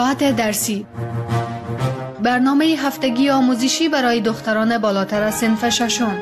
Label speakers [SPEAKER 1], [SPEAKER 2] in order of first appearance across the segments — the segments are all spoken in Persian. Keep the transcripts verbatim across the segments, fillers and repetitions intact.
[SPEAKER 1] ساعت درسی، برنامه هفتگی آموزشی برای دختران بالاتر از صنف ششم.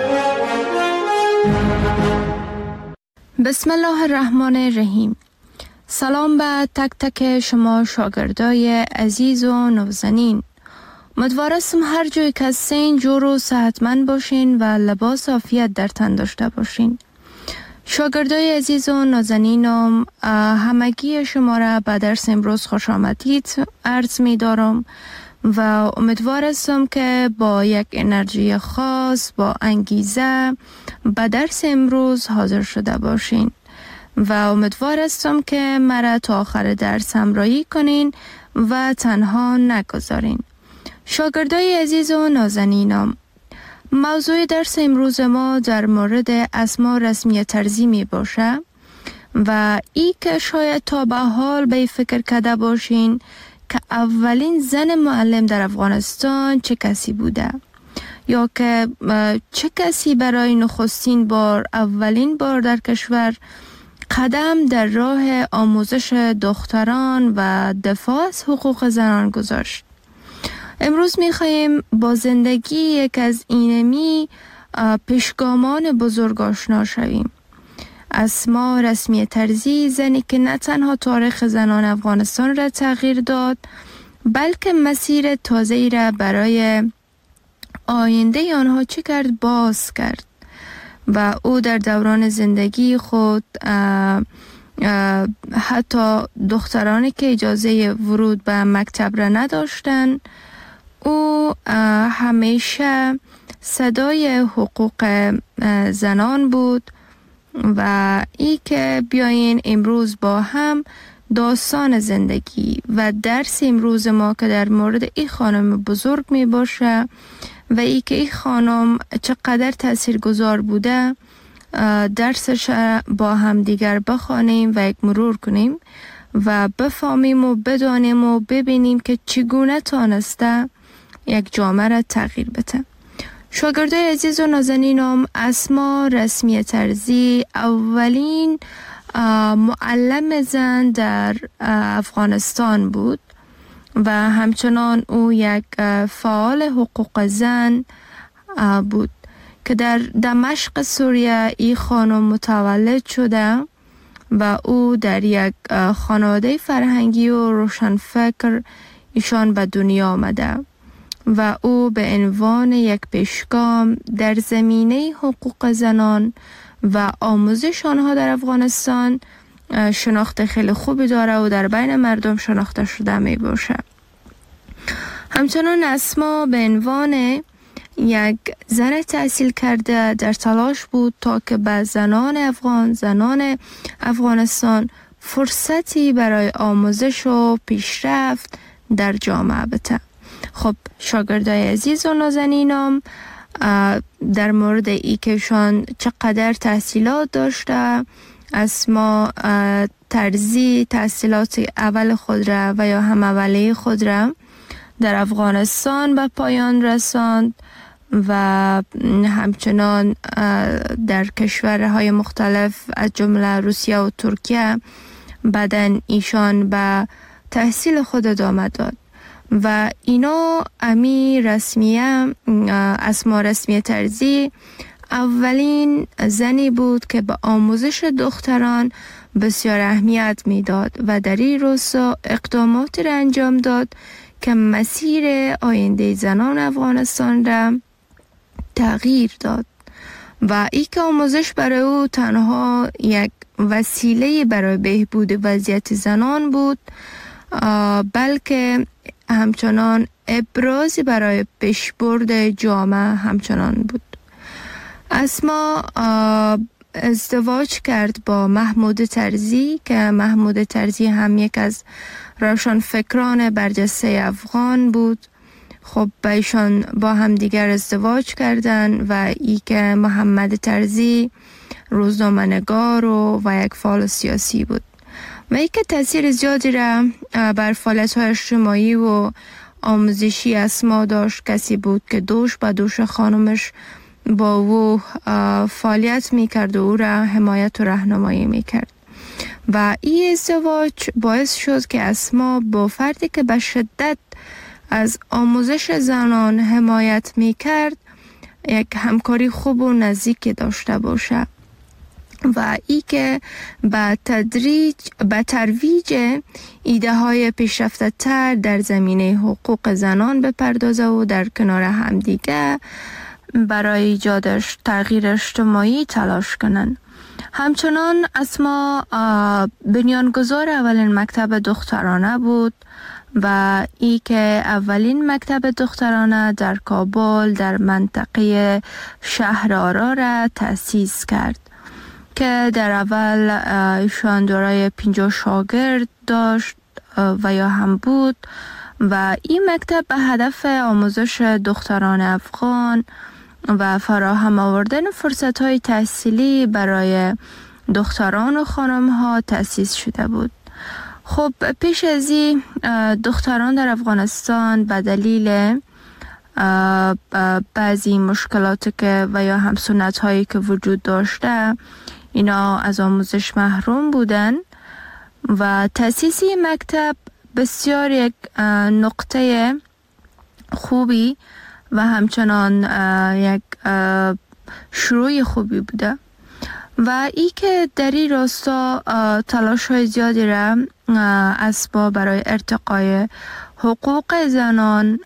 [SPEAKER 2] بسم الله الرحمن الرحیم. سلام به تک تک شما شاگردای عزیز و نازنین. امیدوارم هر جای که هستین جور و صحتمند باشین و لباس عافیت در تن داشته باشین. شاگردای عزیز و نازنینم، همگی شما را به درس امروز خوش آمدید عرض می دارم و امیدوارم که با یک انرژی خاص، با انگیزه به درس امروز حاضر شده باشین و امیدوارم که مرا تا آخر درس همراهی کنین و تنها نگذارین. شاگردای عزیز و نازنینم، موضوع درس امروز ما در مورد اسما رسمی طرزی می باشه و ای که شاید تا به حال به فکر کرده باشین که اولین زن معلم در افغانستان چه کسی بوده یا که چه کسی برای نخستین بار اولین بار در کشور قدم در راه آموزش دختران و دفاع از حقوق زنان گذاشت. امروز می‌خوایم با زندگی یک از اینمی پیشگامان بزرگ آشنا شویم. اسما رسمی طرزی، زنی که نه تنها تاریخ زنان افغانستان را تغییر داد بلکه مسیر تازه‌ای را برای آینده آنها چه کرد باز کرد و او در دوران زندگی خود اه اه حتی دخترانی که اجازه ورود به مکتب را نداشتند، او همیشه صدای حقوق زنان بود و ای که بیاین امروز با هم داستان زندگی و درس امروز ما که در مورد این خانم بزرگ می باشه و ای که این خانم چقدر تاثیرگذار بوده درسش با هم دیگر بخوانیم و یک مرور کنیم و بفهمیم و بدانیم و ببینیم که چگونه تانسته یک جامعه را تغییر بده. شاگردای عزیز و نازنینم، اسما رسمی طرزی اولین معلم زن در افغانستان بود و همچنان او یک فعال حقوق زن بود که در دمشق سوریه این خانم متولد شده و او در یک خانواده فرهنگی و روشنفکر ایشان به دنیا آمده و او به عنوان یک پیشگام در زمینه حقوق زنان و آموزش آنها در افغانستان شناخت خیلی خوبی داره و در بین مردم شناخته شده می باشه. همچنان اسما به عنوان یک زن تحصیل کرده در تلاش بود تا که به زنان افغان، زنان افغانستان فرصتی برای آموزش و پیشرفت در جامعه بده. خب شاگردای عزیز و نازنینم، در مورد ای که شان چقدر تحصیلات داشته، اسما طرزی تحصیلات اول خود را و یا هم اولیه خود را در افغانستان به پایان رساند و همچنان در کشورهای مختلف از جمله روسیه و ترکیه بعدن ایشان به تحصیل خود ادامه داد و اینا امی رسمیه اسما رسمی طرزی اولین زنی بود که به آموزش دختران بسیار اهمیت میداد و در این راستا اقداماتی را انجام داد که مسیر آینده زنان افغانستان را تغییر داد و ای که آموزش برای او تنها یک وسیله برای بهبود وضعیت زنان بود بلکه همچنان ابرازی برای پیشبرد جامعه همچنان بود. اسما ازدواج کرد با محمود طرزی که محمود طرزی هم یک از روشنفکران برجسته افغان بود. خب ایشان با هم دیگر ازدواج کردند و ای که محمد طرزی روزنامه‌نگار و, و یک فعال سیاسی بود و ای که تاثیر زیادی را بر فعالیت‌های اجتماعی و آموزشی اسما داشت کسی بود که دوش به دوش خانمش با او فعالیت میکرد و او را حمایت و راهنمایی میکرد و این ازدواج باعث شد که اسما با فردی که به شدت از آموزش زنان حمایت می کرد یک همکاری خوب و نزدیک داشته باشه و ای که به تدریج به ترویج ایده های پیشرفته تر در زمینه حقوق زنان بپردازه و در کنار همدیگه برای ایجاد تغییر اجتماعی تلاش کنند. همچنان اسما بنیانگذار اولین مکتب دخترانه بود و ای که اولین مکتب دخترانه در کابل در منطقه شهرآرا را تأسیس کرد که در اول ایشان دارای پنجاه شاگرد داشت و یا هم بود و این مکتب به هدف آموزش دختران افغان و فراهم آوردن فرصت‌های تحصیلی برای دختران و خانم‌ها تأسیس شده بود. خب پیش از این دختران در افغانستان به دلیل بعضی مشکلات که و یا هم سنت هایی که وجود داشته اینا از آموزش محروم بودن و تأسیس مکتب بسیار یک نقطه خوبی و همچنان یک شروع خوبی بوده و ای که در این راستا تلاش های زیادی را اسبا برای ارتقای حقوق زنان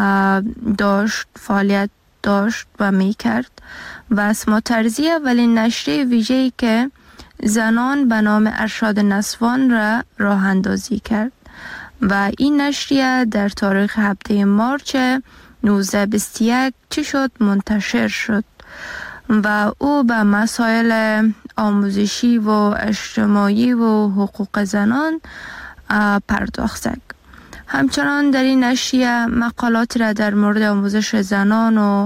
[SPEAKER 2] داشت فعالیت داشت و می کرد و اسما ترزی اولین نشریه ویژه‌ای که زنان به نام ارشاد نسوان را راه اندازی کرد و این نشریه در تاریخ هفده مارچ نوزده بیست و یک چی شد منتشر شد و او به مسائل آموزشی و اجتماعی و حقوق زنان پرداخت. همچنان در این نشریه مقالات را در مورد آموزش زنان و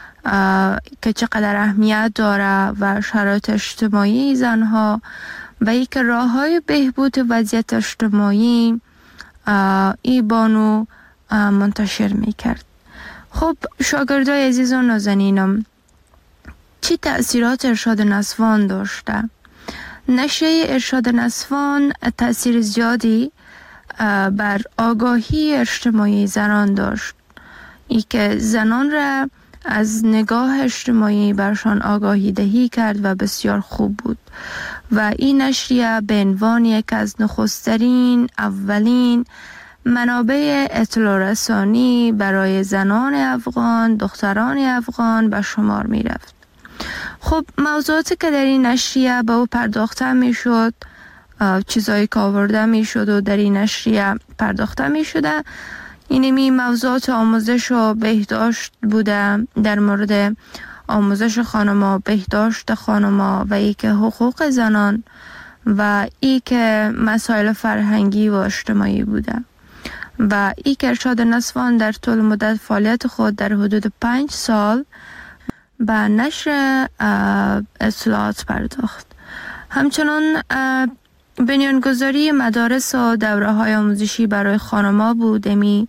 [SPEAKER 2] که چقدر اهمیت داره و شرایط اجتماعی زنها و ای که راه های بهبود وضعیت اجتماعی ای بانو منتشر می کرد. خب شاگردای عزیز و نازنینم، چی تأثیرات ارشاد نسوان داشته؟ نشریه ارشاد نسوان تأثیر زیادی بر آگاهی اجتماعی زنان داشت، ای که زنان را از نگاه اجتماعی برشان آگاهی دهی کرد و بسیار خوب بود و این نشریه به عنوان یک از نخسترین اولین منابع اطلاع رسانی برای زنان افغان، دختران افغان به شمار می رفت. خب موضوعاتی که در این نشریه به او پرداخته می شد، چیزایی که آورده می شد و در این نشریه پرداخته می شده، اینمی موضوعات آموزش و بهداشت بوده، در مورد آموزش خانما، بهداشت خانما و ای که حقوق زنان و ای که مسائل فرهنگی و اجتماعی بوده و ای که ارشاد نسوان در طول مدت فعالیت خود در حدود پنج سال به نشر اطلاعات پرداخت. همچنان بنیانگذاری مدارس و دوره های آموزشی برای خانما بود. امی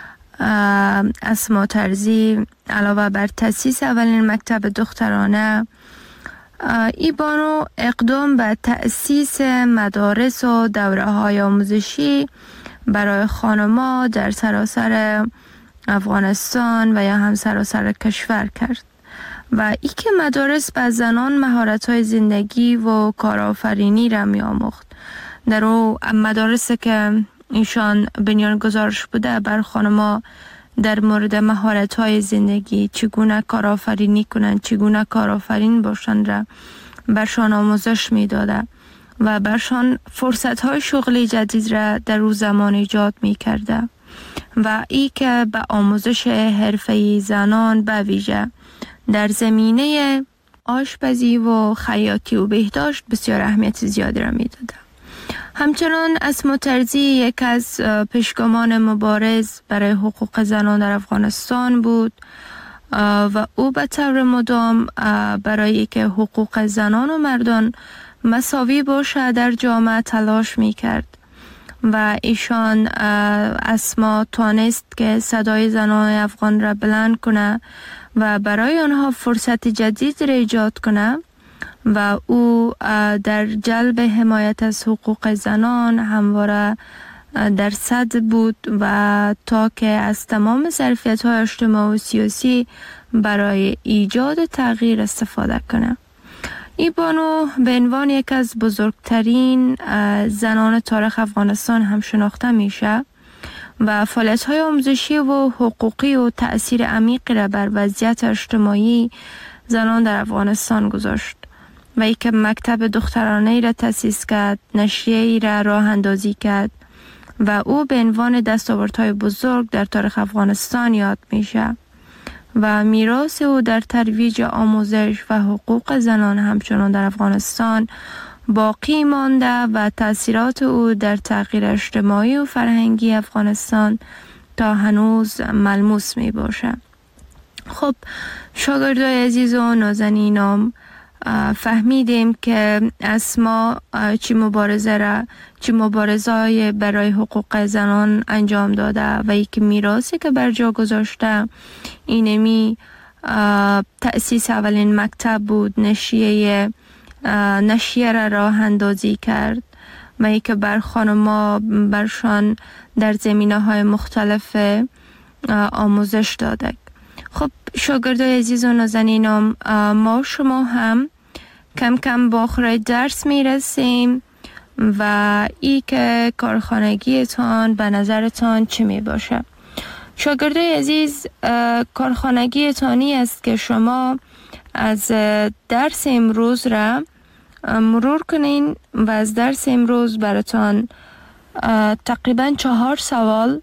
[SPEAKER 2] اسما ترزی علاوه بر تأسیس اولین مکتب دخترانه، ای بانو اقدام به تأسیس مدارس و دوره های آموزشی برای خانما در سراسر افغانستان و یا هم سراسر کشور کرد و ای که مدارس به زنان مهارت های زندگی و کارآفرینی را می آموخت. در او مدارسی که ایشان بنیانگذارش بوده بر خانما در مورد مهارت های زندگی، چگونه کارآفرینی کنند، چگونه کارآفرین باشند را برشان آموزش می داده و برشان فرصت های شغلی جدید را در او زمان ایجاد می کرده و ای که به آموزش حرفه‌ای زنان به ویژه در زمینه آشپزی و خیاطی و بهداشت بسیار اهمیت زیادی را می داده. همچنان اسما ترزی یک از پیشگامان مبارز برای حقوق زنان در افغانستان بود و او به طور مدام برای که حقوق زنان و مردان مساوی باشه در جامعه تلاش می کرد و ایشان اسما توانست که صدای زنان افغان را بلند کنه و برای آنها فرصت جدید را ایجاد کنه و او در جلب حمایت از حقوق زنان همواره در صدر بود و تا که از تمام ظرفیت‌های اجتماعی و سیاسی برای ایجاد تغییر استفاده کنه. ای بانو به عنوان یک از بزرگترین زنان تاریخ افغانستان هم شناخته میشه و فعالیت‌های آموزشی و حقوقی و تأثیر عمیقی را بر وضعیت اجتماعی زنان در افغانستان گذاشت و ای که مکتب دخترانه را تأسیس کرد، نشریه‌ای را راه اندازی کرد و او به عنوان دستاوردهای بزرگ در تاریخ افغانستان یاد میشه و میراث او در ترویج آموزش و حقوق زنان همچنان در افغانستان باقی مانده و تأثیرات او در تغییر اجتماعی و فرهنگی افغانستان تا هنوز ملموس می باشه. خب شاگردای عزیز و نازنینم، فهمیدیم که اسما چی مبارزه را چی مبارزه برای حقوق زنان انجام داده و یک میراثی که بر جا گذاشته اینمی تأسیس اولین مکتب بود، نشریه نشریه را راه اندازی کرد و یک بر خانما برشان در زمینه های مختلف آموزش داده. خب شاگردای عزیز و نازنینم، ما شما هم کم کم با آخر درس می رسیم و ای که کارخانگیتان به نظرتان چی می باشه؟ شاگردای عزیز، کارخانگیتانی است که شما از درس امروز را مرور کنین و از درس امروز براتان تقریبا چهار سوال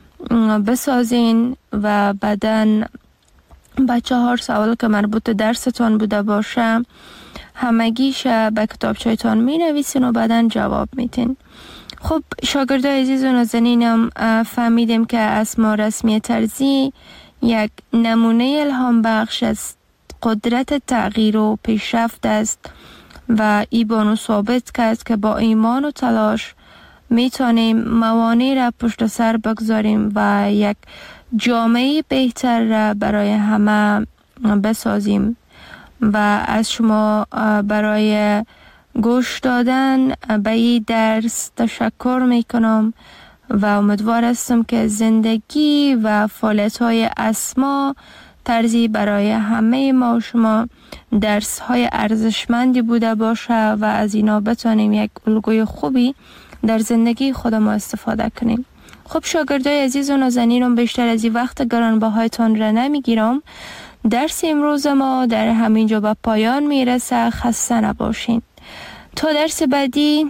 [SPEAKER 2] بسازین و بعدن با چهار سوال که مربوط درستان بوده باشه همگیش به کتابچه‌تان می نویسین و بعدن جواب میتین. خب شاگردای عزیز و نازنینم، فهمیدیم که اسما رسمی طرزی یک نمونه الهام بخش از قدرت تغییر و پیشرفت است و ای بانو ثابت کرد که با ایمان و تلاش میتونیم موانع را پشت سر بگذاریم و یک جامعه بهتر را برای همه بسازیم و از شما برای گوش دادن به این درس تشکر میکنم و امیدوار هستم که زندگی و فعالیت‌های اسما طرزی برای همه ما و شما درس های ارزشمندی بوده باشه و از اینا بتونیم یک الگوی خوبی در زندگی خود ما استفاده کنیم. خب شاگردای عزیز و نازنینم، بیشتر از این وقت گرانبهایتان را نمیگیرم. درس امروز ما در همینجا به پایان میرسه. خسته نباشین. تا درس بعدی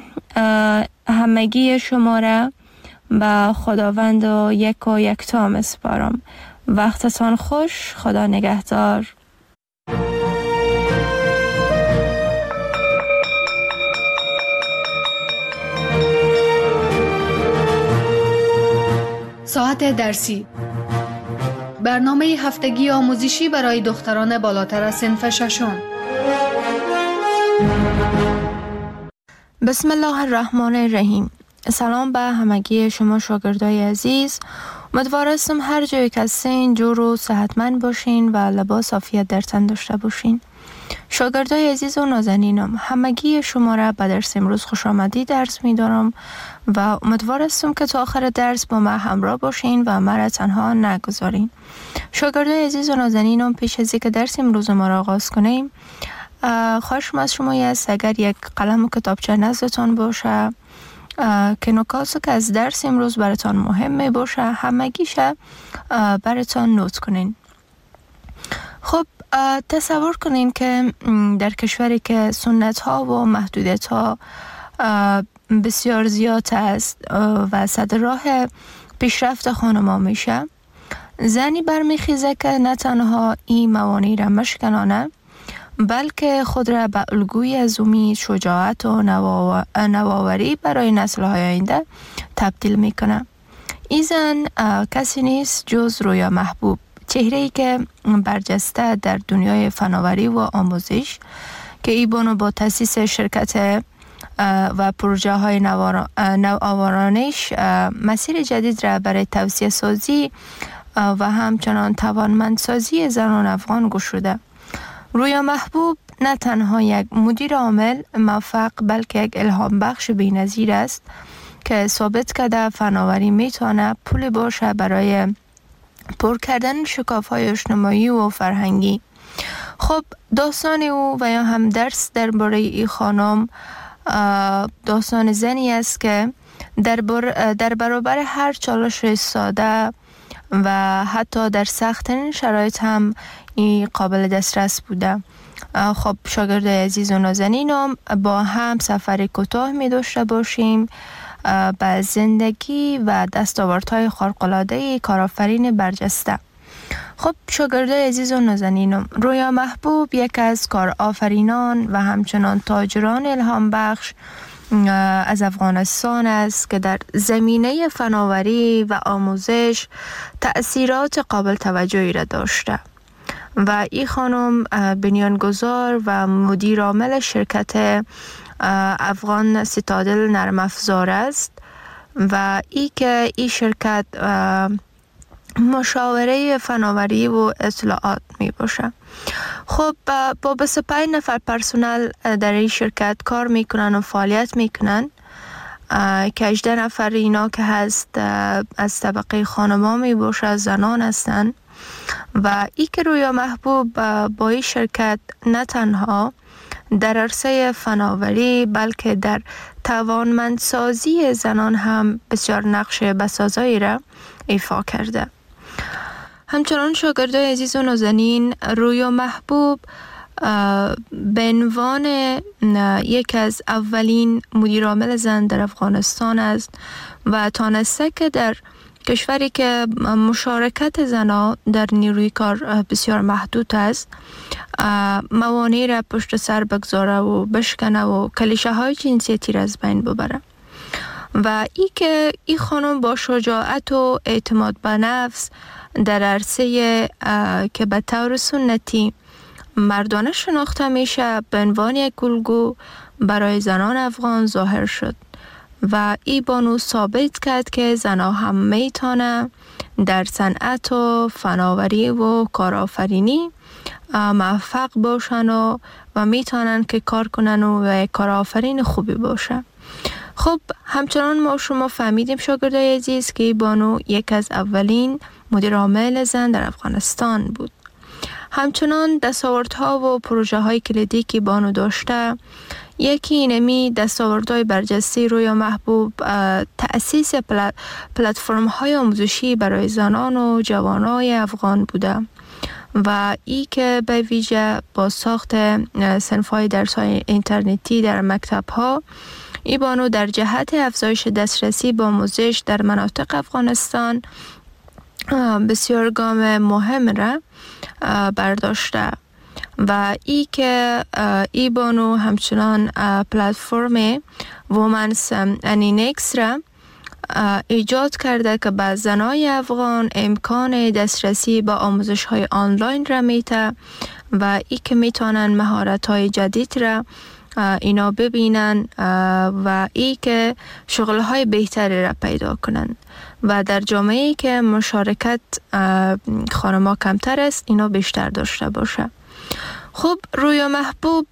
[SPEAKER 2] همگی شما را به خداوند و یک و یکتا میسپارم. وقتتان خوش. خدا نگهدار.
[SPEAKER 1] ساعت درسی، برنامه هفتگی آموزشی برای دختران بالاتر از صنف ششم.
[SPEAKER 2] بسم الله الرحمن الرحیم. سلام به همگی شما شاگردای عزیز. امیدوار هستم هر جایی که هستین جور و صحتمند باشین و لباس عافیت در تن داشته باشین. شاگردای عزیز و نازنینم، همگی شما را به درس امروز خوش آمدید درس می دارم و امیدوار هستم که تا آخر درس با ما همراه باشین و ما را تنها نگذارین. شاگردای عزیز و نازنینم، پیش از اینکه درس امروز ما را آغاز کنیم، خواهشم از شما است اگر یک قلم و کتابچه نزدتان باشه که نکاتی که از درس امروز براتان مهم می باشه همگیشه براتان نوت کنین. خب تصور کنین که در کشوری که سنت ها و محدودیت ها بسیار زیاد است و صدر راه پیشرفت خانما میشه، زنی برمیخیزه که نه تنها این موانع را مشکنانه بلکه خود را به الگوی از امید، شجاعت و نوآوری برای نسل‌های آینده تبدیل میکنه. این زن کسی نیست جز رویا محبوب، چهره‌ای که برجسته در دنیای فناوری و آموزش که ای بانو با تأسیس شرکت و پروژه های نوآورانش مسیر جدید را برای توسعه سازی و همچنان توانمندسازی زنان افغان گشوده. رویا محبوب نه تنها یک مدیر عامل موفق بلکه یک الهام بخش بی‌نظیر است که ثابت کرده فناوری میتونه پول باشه برای پر کردن شکاف‌های اجتماعی و فرهنگی. خب داستان او و یا هم درس درباره این خانم داستان زنی است که در, بر در برابر هر چالش ساده و حتی در سخت‌ترین شرایط هم این قابل دسترس بوده. خب شاگرد عزیز و نازنینم، با هم سفر کوتاه می داشته باشیم به زندگی و دستاوردهای خارق‌العاده کارآفرین برجسته. خب شاگردای عزیز و نازنینم، رویا محبوب یک از کارآفرینان و همچنان تاجران الهام بخش از افغانستان است که در زمینه فناوری و آموزش تأثیرات قابل توجهی را داشته و این خانم بنیانگذار و مدیر عامل شرکت افغان سیتادل نرم افزار است و ای که این شرکت مشاوره فناوری و اطلاعات می باشه. خب با بیست و پنج نفر پرسنل در این شرکت کار میکنن و فعالیت میکنن که هجده نفر اینا که هست از طبقه خانما می باشه، زنان هستن و ای که رویا محبوب با این شرکت نه تنها در عرصه فناوری بلکه در توانمندسازی زنان هم بسیار نقش بسازایی را ایفا کرده. همچنان شاگردای عزیز و نازنین، رویا محبوب به عنوان یک از اولین مدیر عامل زن در افغانستان است و تانسته که در کشوری که مشارکت زنان در نیروی کار بسیار محدود است موانع را پشت سر بگذاره و بشکنه و کلیشه های جنسیتی را از بین ببره و ای که این خانم با شجاعت و اعتماد به نفس در عرصه که به طور سنتی مردانه شناخته میشه به عنوان یک الگو برای زنان افغان ظاهر شد و ای بانو ثابت کرد که زنها هم میتونه در صنعت و فناوری و کارآفرینی موفق باشن و, و میتونن که کار کنن و یک کارآفرین خوبی باشه. خب همچنان ما شما فهمیدیم شاگردای عزیز که ای بانو یک از اولین مدیر عامل زن در افغانستان بود. همچنان دستاوردها و پروژه های کلیدی که بانو داشته، یکی اینمی دستاوردهای برجسته رویا محبوب تأسیس پلتفرم های آموزشی برای زنان و جوانای افغان بوده و ای که به ویژه با ساخت صنف‌های درس‌های اینترنتی در مکتب‌ها، ای بانو در جهت افزایش دسترسی به آموزش در مناطق افغانستان بسیار گام مهم را برداشته و ای که ای بانو همچنان پلتفرم وومنز انینکس را ایجاد کرده که به زنای افغان امکان دسترسی به آموزش های آنلاین را میته و ای که میتونن مهارت های جدید را اینا ببینن و ای که شغل های بهتری را پیدا کنن و در جامعه‌ای که مشارکت خانم‌ها کمتر است اینا بیشتر داشته باشه. خب رویا محبوب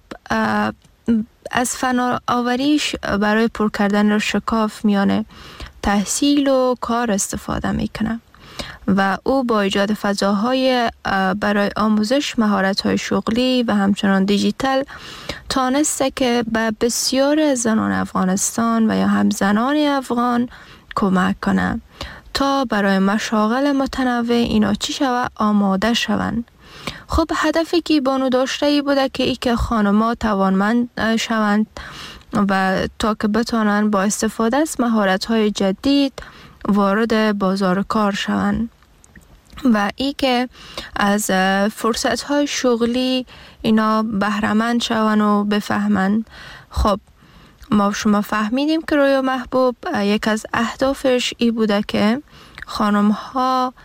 [SPEAKER 2] از فناوریش برای پر کردن شکاف میانه تحصیل و کار استفاده میکنه و او با ایجاد فضاهای برای آموزش مهارت‌های شغلی و همچنان دیجیتال تانسته که به بسیار زنان افغانستان و یا هم زنان افغان کمک کنه تا برای مشاغل متنوع اینا چی شود آماده شوند. خب هدفی که بانو داشته ای بوده که ای که خانم‌ها توانمند شوند و تا که بتانن با استفاده از مهارت‌های جدید وارد بازار کار شوند و ای که از فرصت‌های شغلی اینا بهره‌مند شوند و بفهمند. خب ما شما فهمیدیم که رویا محبوب یک از اهدافش ای بوده که خانم‌ها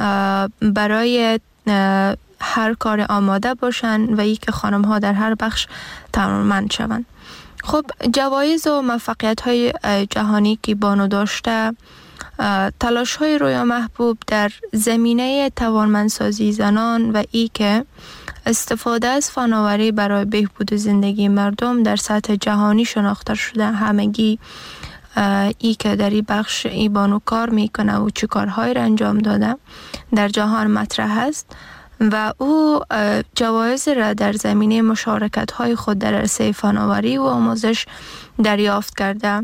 [SPEAKER 2] برای هر کار آماده باشن و ای که خانم‌ها در هر بخش توانمند شوند. خب جوایز و موفقیت‌های جهانی که بانو داشته، تلاش‌های رویا محبوب در زمینه توانمندسازی زنان و ای که استفاده از فناوری برای بهبود زندگی مردم در سطح جهانی شناخته شده. همگی ای که در این بخش ای بانو کار میکنه و چه کارهایی را انجام داده در جهان مطرح است و او جوایز را در زمینه مشارکت های خود در عرصه فناوری و آموزش دریافت کرده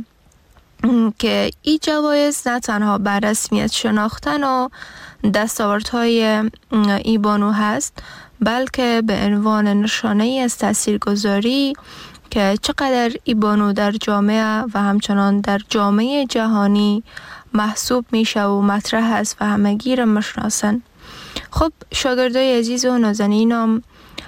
[SPEAKER 2] که این جوایز نه تنها بر رسمیت شناختن و دستاوردهای ای بانو هست، بلکه به عنوان نشانه ای از تاثیرگذاری که چقدر ای بانو در جامعه و همچنان در جامعه جهانی محسوب میشه و مطرح است و همگی را میشناسن. خب شاگردای عزیز و نازنینم،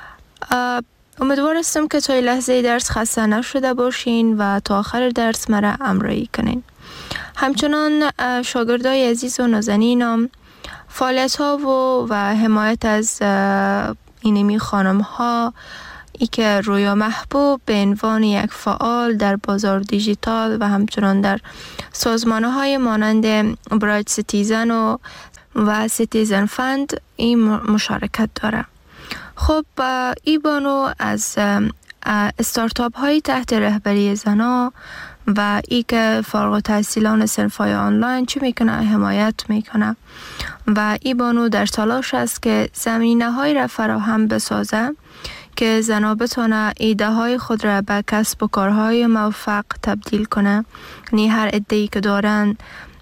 [SPEAKER 2] امیدوار هستم که تا لحظه درس خسته نشده باشین و تا آخر درس مرا همراهی کنین. همچنان شاگردای عزیز و نازنینم، فعالیت ها و, و حمایت از اینمی خانم ها ای که رویا محبوب به عنوان یک فعال در بازار دیجیتال و همچنان در سازمان های مانند برایت سیتیزن و و سیتیزن فند این مشارکت داره. خب ای بانو از استارتاپ های تحت رهبری زنا و ای که فارغ التحصیلان صنف‌های آنلاین چی میکنه حمایت میکنه و ای بانو در تلاش است که زمینه های را فراهم بسازه که زنا بتونه ایده های خود را به کسب و کارهای موفق تبدیل کنه. یعنی هر ایده‌ای که دارن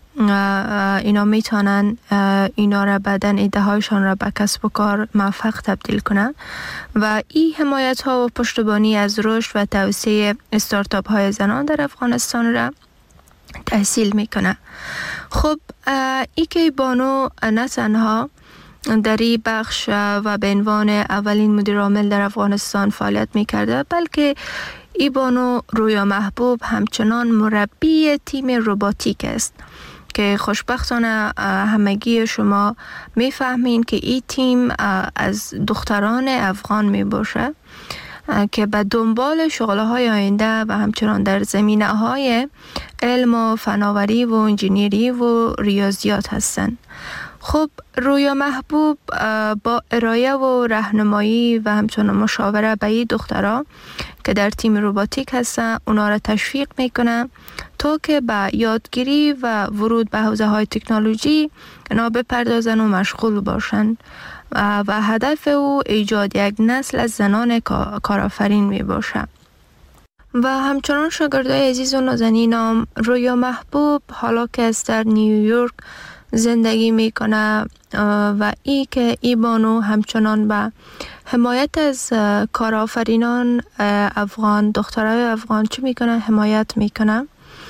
[SPEAKER 2] اینا میتونن اینا را بعدن ایده هایشان را به کسب و کار موفق تبدیل کنن و این حمایت ها و پشتیبانی از رشد و توسعه استارتاپ های زنان در افغانستان را تحصیل میکنه. خب ای که بانو نه تنها در این بخش و به عنوان اولین مدیر عامل در افغانستان فعالیت میکرده، بلکه ای بانو رویا محبوب همچنان مربی تیم روباتیک است که خوشبختانه همگی شما میفهمین که این تیم از دختران افغان می باشه که به دنبال شغله های آینده و همچنان در زمینه های علم و فناوری و انجینیری و ریاضیات هستند. خب رویا محبوب با ارائه و راهنمایی و همچنان مشاوره به این دخترها که در تیم روباتیک هستن اونا را تشویق میکنه تا که به یادگیری و ورود به حوزه های تکنولوژی اونا بپردازن و مشغول باشن و, و هدف او ایجاد یک نسل از زنان کارآفرین می باشه. و همچنان شاگردای عزیز و نازنینم، رویا محبوب حالا که از در نیویورک زندگی میکنه و ای که ای بانو همچنان به حمایت از کارآفرینان افغان، دخترای افغان چی میکنه؟ حمایت میکنه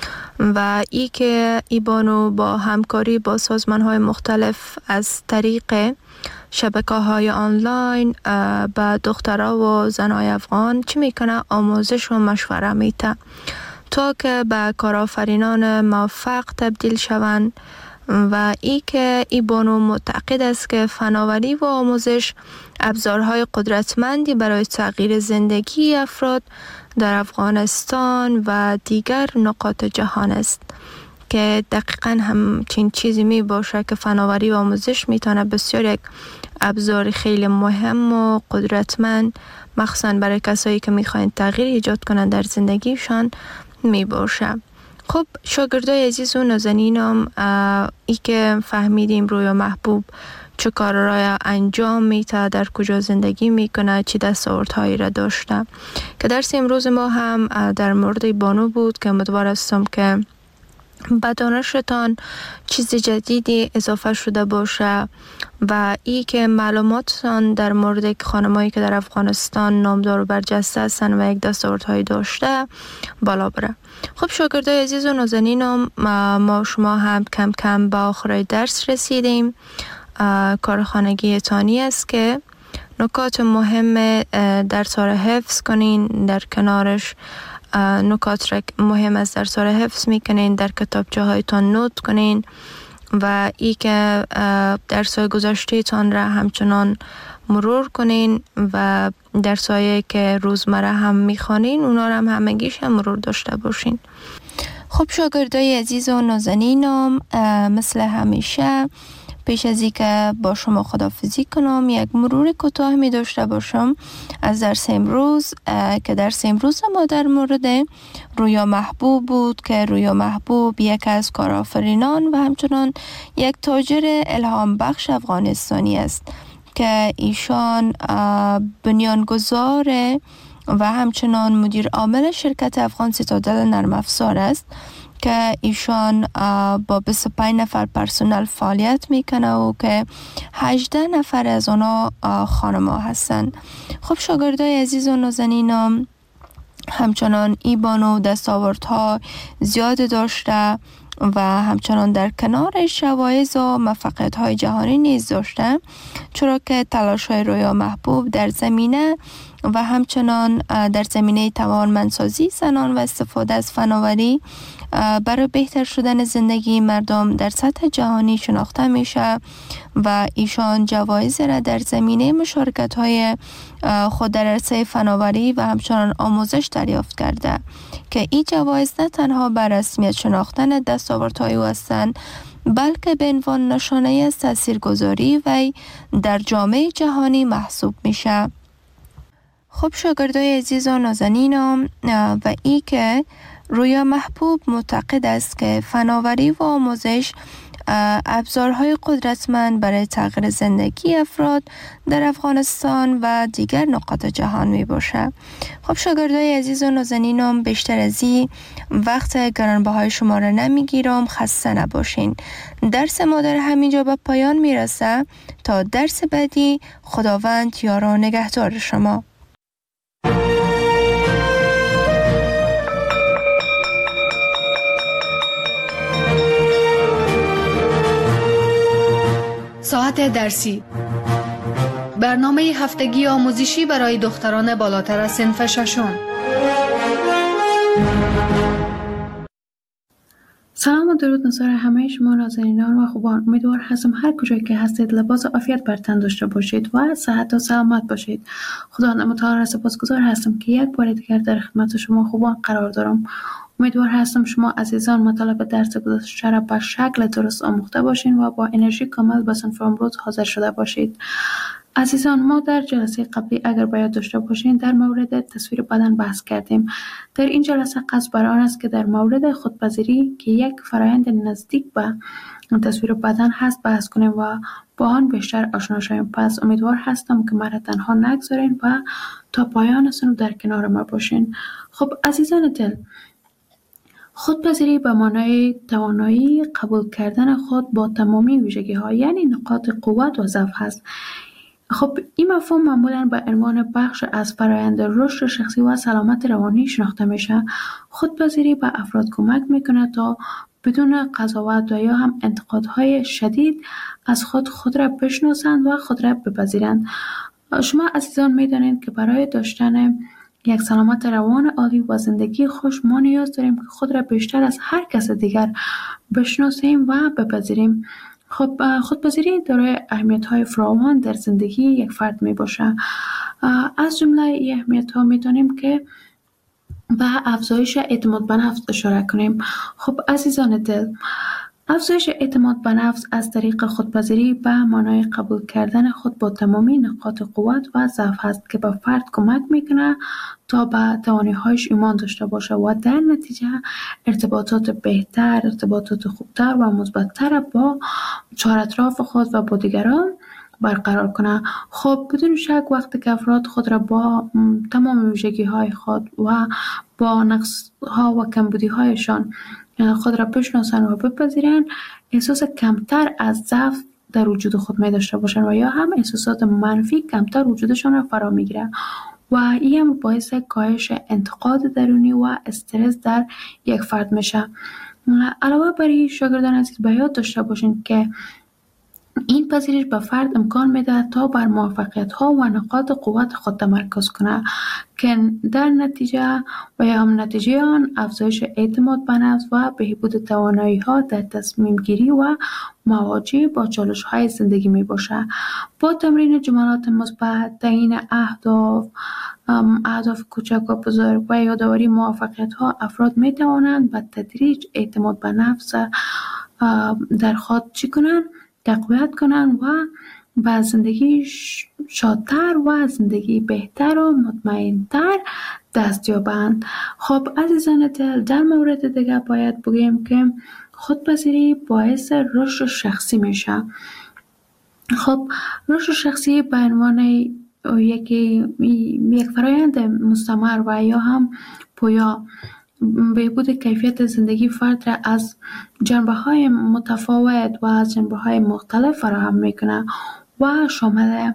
[SPEAKER 2] و ای که ای بانو با همکاری با سازمان های مختلف از طریق شبکه های آنلاین به دخترها و زنای افغان چی میکنه؟ آموزش و مشوره میده تا که به کارآفرینان موفق تبدیل شوند و ای که ای بانو معتقد است که فناوری و آموزش ابزارهای قدرتمندی برای تغییر زندگی افراد در افغانستان و دیگر نقاط جهان است که دقیقاً همچین چیزی می باشه که فناوری و آموزش میتونه بسیار یک ابزار خیلی مهم و قدرتمند مخصوصاً برای کسایی که میخواین تغییر ایجاد کنن در زندگیشان می باشه. خب شاگردای عزیز و نازنینم، ای که فهمیدیم رویا محبوب چه کار را انجام میده، در کجا زندگی میکنه، چی دستاوردهایی را داشته، که درس امروز ما هم در مورد بانو بود که امیدوار هستم که به دانشتان چیز جدیدی اضافه شده باشه و ای که معلوماتتان در مورد خانمایی که در افغانستان نامدار و برجسته هستن و یک دستاوردهایی داشته بالا بره. خب شاگردای عزیز و نازنینم، ما شما هم کم کم به آخرای درس رسیدیم. کار خانگی تانی است که نکات مهم درس را حفظ کنین، در کنارش نکات را مهم از درس را حفظ میکنین، در کتابچه هایتان نوت کنین و ای که درس های گذشته تان را همچنان مرور کنین و درس هایی که روزمره هم میخوانین اونا را هم همگیش هم مرور داشته باشین. خب شاگردای عزیز و نازنینم، مثل همیشه پیش از اینکه با شما خداحافظی کنم یک مرور کوتاه می داشته باشم از درس امروز که درس امروز ما در مورد رویا محبوب بود که رویا محبوب یک از کارآفرینان و همچنان یک تاجر الهام بخش افغانستانی است که ایشان بنیانگذار و همچنان مدیر عامل شرکت افغان سیتادل نرم افزار است که ایشان با بیست و پنج نفر پرسنل فعالیت میکنه و که هجده نفر از اونا خانم‌ها هستند. خب شاگردای عزیز و نازنینم همچنان ای بانو دستاوردها زیاد داشته و همچنان در کنارش جوایز و موفقیت‌های جهانی نیز داشته، چرا که تلاش‌های رویا محبوب در زمینه و همچنان در زمینه توانمندسازی زنان و استفاده از فناوری برای بهتر شدن زندگی مردم در سطح جهانی شناخته میشه و ایشان جوایز را در زمینه مشارکت‌های خود در عرصه فناوری و همچنان آموزش دریافت کرده که این جوایز نه تنها بر رسمیت شناختن دستاوردهای او هستند، بلکه به عنوان نشانه از تاثیرگذاری وی در جامعه جهانی محسوب میشه. خب شاگردای عزیز و نازنینم و ای که رویا محبوب معتقد است که فناوری و آموزش ابزارهای قدرتمند برای تغییر زندگی افراد در افغانستان و دیگر نقاط جهان می باشه. خب شاگردای عزیز و نازنینم بیشتر از این وقت گرانبهای شما را نمیگیرم، خسته نباشین. درس ما در همینجا به پایان میرسه. تا درس بعدی خداوند یار و نگهدار شما.
[SPEAKER 1] ساعت درسی، برنامه هفتگی آموزشی برای دختران بالاتر از صنف ششم.
[SPEAKER 3] سلام و درود نصار همه شما نازنینان و خوبان. امیدوار هستم هر کجایی که هستید لباس عافیت بر تن داشته باشید و صحت و سلامت باشید. خدا متعال را سپاسگزار هستم که یک بار دیگر در خدمت شما خوبان قرار دارم. امیدوار هستم شما عزیزان مطالب درس گذشته را به شکل درست آموخته باشین و با انرژی کامل به صنف امروز حاضر شده باشید. عزیزان ما در جلسه قبلی اگر باید داشته باشین در مورد تصویر بدن بحث کردیم. در این جلسه قصد بر آن است که در مورد خودپذیری که یک فرایند نزدیک به تصویر بدن هست بحث کنیم و با آن بیشتر آشنا شویم. پس امیدوار هستم که مرا تنها نگذارین و تا پایان سنو در کنار ما باشین. خب عزیزان دل، خودپذیری به معنای توانایی قبول کردن خود با تمامی ویژگی ها یعنی نقاط قوت و ضعف هست. خب این مفهوم معمولاً به عنوان بخش از فرآیند رشد شخصی و سلامت روانی شناخته میشه. خودپذیری به افراد کمک میکنه تا بدون قضاوت و یا هم انتقادهای شدید از خود خود را بشناسند و خود را بپذیرند. شما عزیزان میدانید که برای داشتن یک سلامت روان عالی و زندگی خوش ما نیاز داریم که خود را بیشتر از هر کس دیگر بشناسیم و بپذیریم. خب خودپذیری دارای اهمیت‌های فراوان در زندگی یک فرد می باشه. از جمله این اهمیت‌ها می‌دانیم که به افزایش اعتماد به نفس اشاره کنیم. خب عزیزان دل، افزایش اعتماد به نفس از طریق خودپذیری به معنای قبول کردن خود با تمامی نقاط قوت و ضعف است که به فرد کمک میکنه تا به توانایی‌هایش ایمان داشته باشه و در نتیجه ارتباطات بهتر، ارتباطات خوبتر و مثبت‌تر با چهار اطراف خود و با دیگران برقرار کنه. خب بدون شک وقتی که افراد خود را با تمام ویژگی‌های خود و با نقص‌ها و کمبودی‌هایشان خود را بشناسن و بپذیرن، احساس کمتر از ضعف در وجود خود می داشته باشن و یا هم احساسات منفی کمتر وجودشان را فرا می گیره و این هم باعث کاهش انتقاد درونی و استرس در یک فرد میشه. علاوه بر این شاگردان عزیز به یاد داشته باشین که این پذیرش به فرد امکان میده تا بر موفقیت ها و نقاط قوت خود تمرکز کنه که در نتیجه و یا هم نتیجه آن افزایش اعتماد به نفس و بهبود توانایی ها در تصمیم گیری و مواجهه با چالش های زندگی می باشه. با تمرین جملات مثبت، تعیین اهداف، اهداف کوچک و بزرگ و یادآوری موفقیت ها افراد می توانند به تدریج اعتماد به نفس در خود چی کنن؟ تقویت کنن و به زندگی شادتر و زندگی بهتر و مطمئنتر دست یابند. خب عزیزان دل، در مورد دیگه باید بگیم که خودپذیری باعث رشد شخصی میشه. خب رشد شخصی به عنوان یکی یک فرایند مستمر و یا هم پویا بهبود کیفیت زندگی فرد را از جنبه های متفاوت و از جنبه های مختلف فراهم میکنه و شامل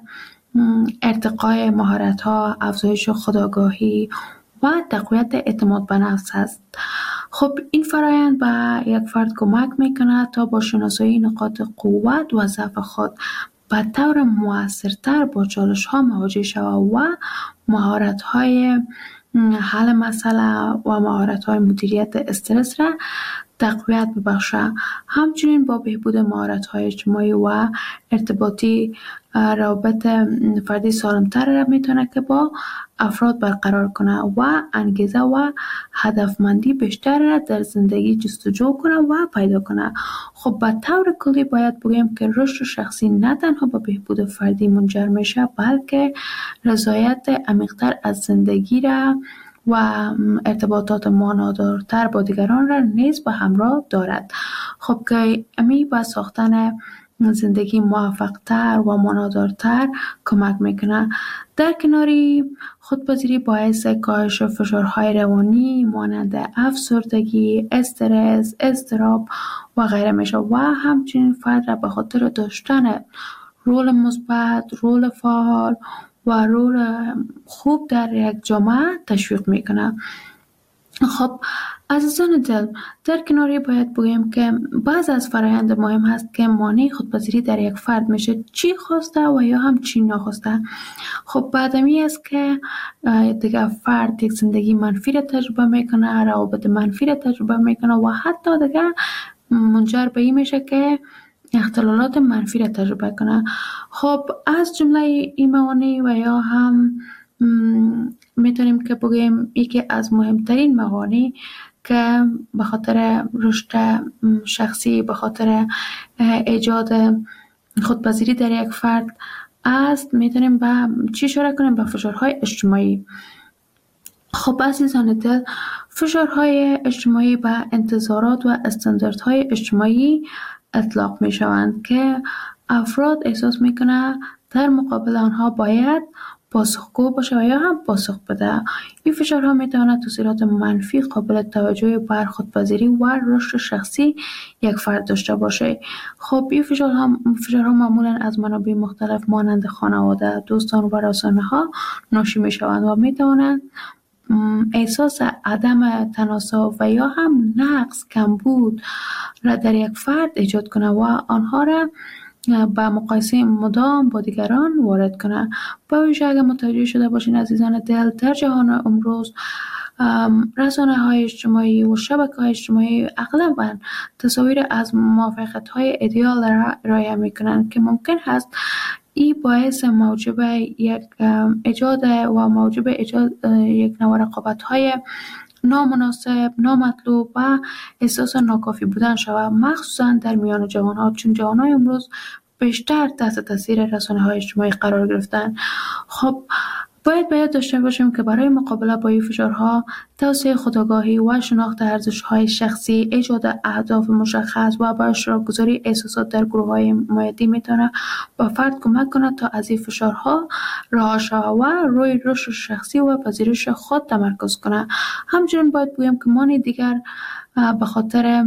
[SPEAKER 3] ارتقای مهارت ها، افزایش خودآگاهی و تقویت اعتماد به نفس است. خب این فرایند به یک فرد کمک میکنه تا با شناسایی نقاط قوت و ضعف خود به طور موثرتر با چالش ها مواجه شود و مهارت های حل مسئله و مهارت های مدیریت استرس را تقویت ببخشه. همچنین با بهبود مهارت های اجتماعی و ارتباطی روابط فردی سالمتر را میتونه که با افراد برقرار کنه و انگیزه و هدفمندی بیشتر را در زندگی جستجو کنه و پیدا کنه. خب به طور کلی باید بگیم که رشد شخصی نه تنها به بهبود فردی منجر میشه، بلکه رضایت عمیق‌تر از زندگی را و ارتباطات معنادارتر با دیگران را نیز به همراه دارد. خب که امی به ساختن زندگی موفق‌تر و معنادارتر کمک میکنه. در کناری خودپذیری باعث کاهش فشارهای روانی مانند افسردگی، استرس، اضطراب و غیره میشه و همچنین فرد را به خاطر داشتن رول مثبت، رول فعال و رول خوب در یک جامعه تشویق میکنه. خب عزیزان دل، در کناری باید بگیم که بعض از فرایند مهم هست که مانع خودپذیری در یک فرد میشه، چی خواسته و یا هم چی نخواسته. خب بعدمی است که دیگه فرد یک زندگی منفی را تجربه میکنه، روابط منفی را تجربه میکنه و حتی دیگه منجر به این میشه که اختلالات منفی را تجربه کنه. خب از جمله این موانع و یا هم میتونیم که بگیم یکی از مهمترین موانع که به خاطر رشد شخصی، به خاطر ایجاد خودپذیری در یک فرد است، میتونیم به چی اشاره کنیم؟ به فشارهای اجتماعی. خب عزیزان دل، فشارهای اجتماعی به انتظارات و استانداردهای اجتماعی اطلاق می شوند که افراد احساس می کنند در مقابل آنها باید پاسخگو باشه و یا هم پاسخ بده. این فشارها می تواند تاثیرات منفی قابل توجهی بر خودپذیری و رشد شخصی یک فرد داشته باشه. خب این فشارها فشارها معمولا از منابع مختلف مانند خانواده، دوستان و رسانه ها ناشی می شوند و می توانند احساس عدم تناسب و یا هم نقص، کمبود را در یک فرد ایجاد کنه و آنها را با مقایسه مدام با دیگران وارد کنه. با ویژه اگر متوجه شده باشین عزیزان دل، در جهان امروز رسانه های اجتماعی و شبکه های اجتماعی اغلباً تصاویر از موفقیت های ایدئال را ارائه میکنند که ممکن هست این باعث موجب یک ایجاد و موجب ایجاد یک نوع رقابت‌های نامناسب، نامطلوب و احساس ناکافی بودن شود، مخصوصا در میان جوان‌ها، چون جوان‌های امروز بیشتر تحت تاثیر رسانه‌های اجتماعی قرار گرفتن. خب باید باید داشته باشیم که برای مقابله با این فشارها توسعه خودآگاهی و شناخت ارزش‌های شخصی، ایجاد اهداف مشخص و با اشتراک گذاری احساسات در گروه‌های مایدی میتونه با فرد کمک کنه تا از این فشارها رها شود و روی رشد شخصی و پذیرش خود تمرکز کنه. همچنین باید بگیم که مانع دیگر به خاطر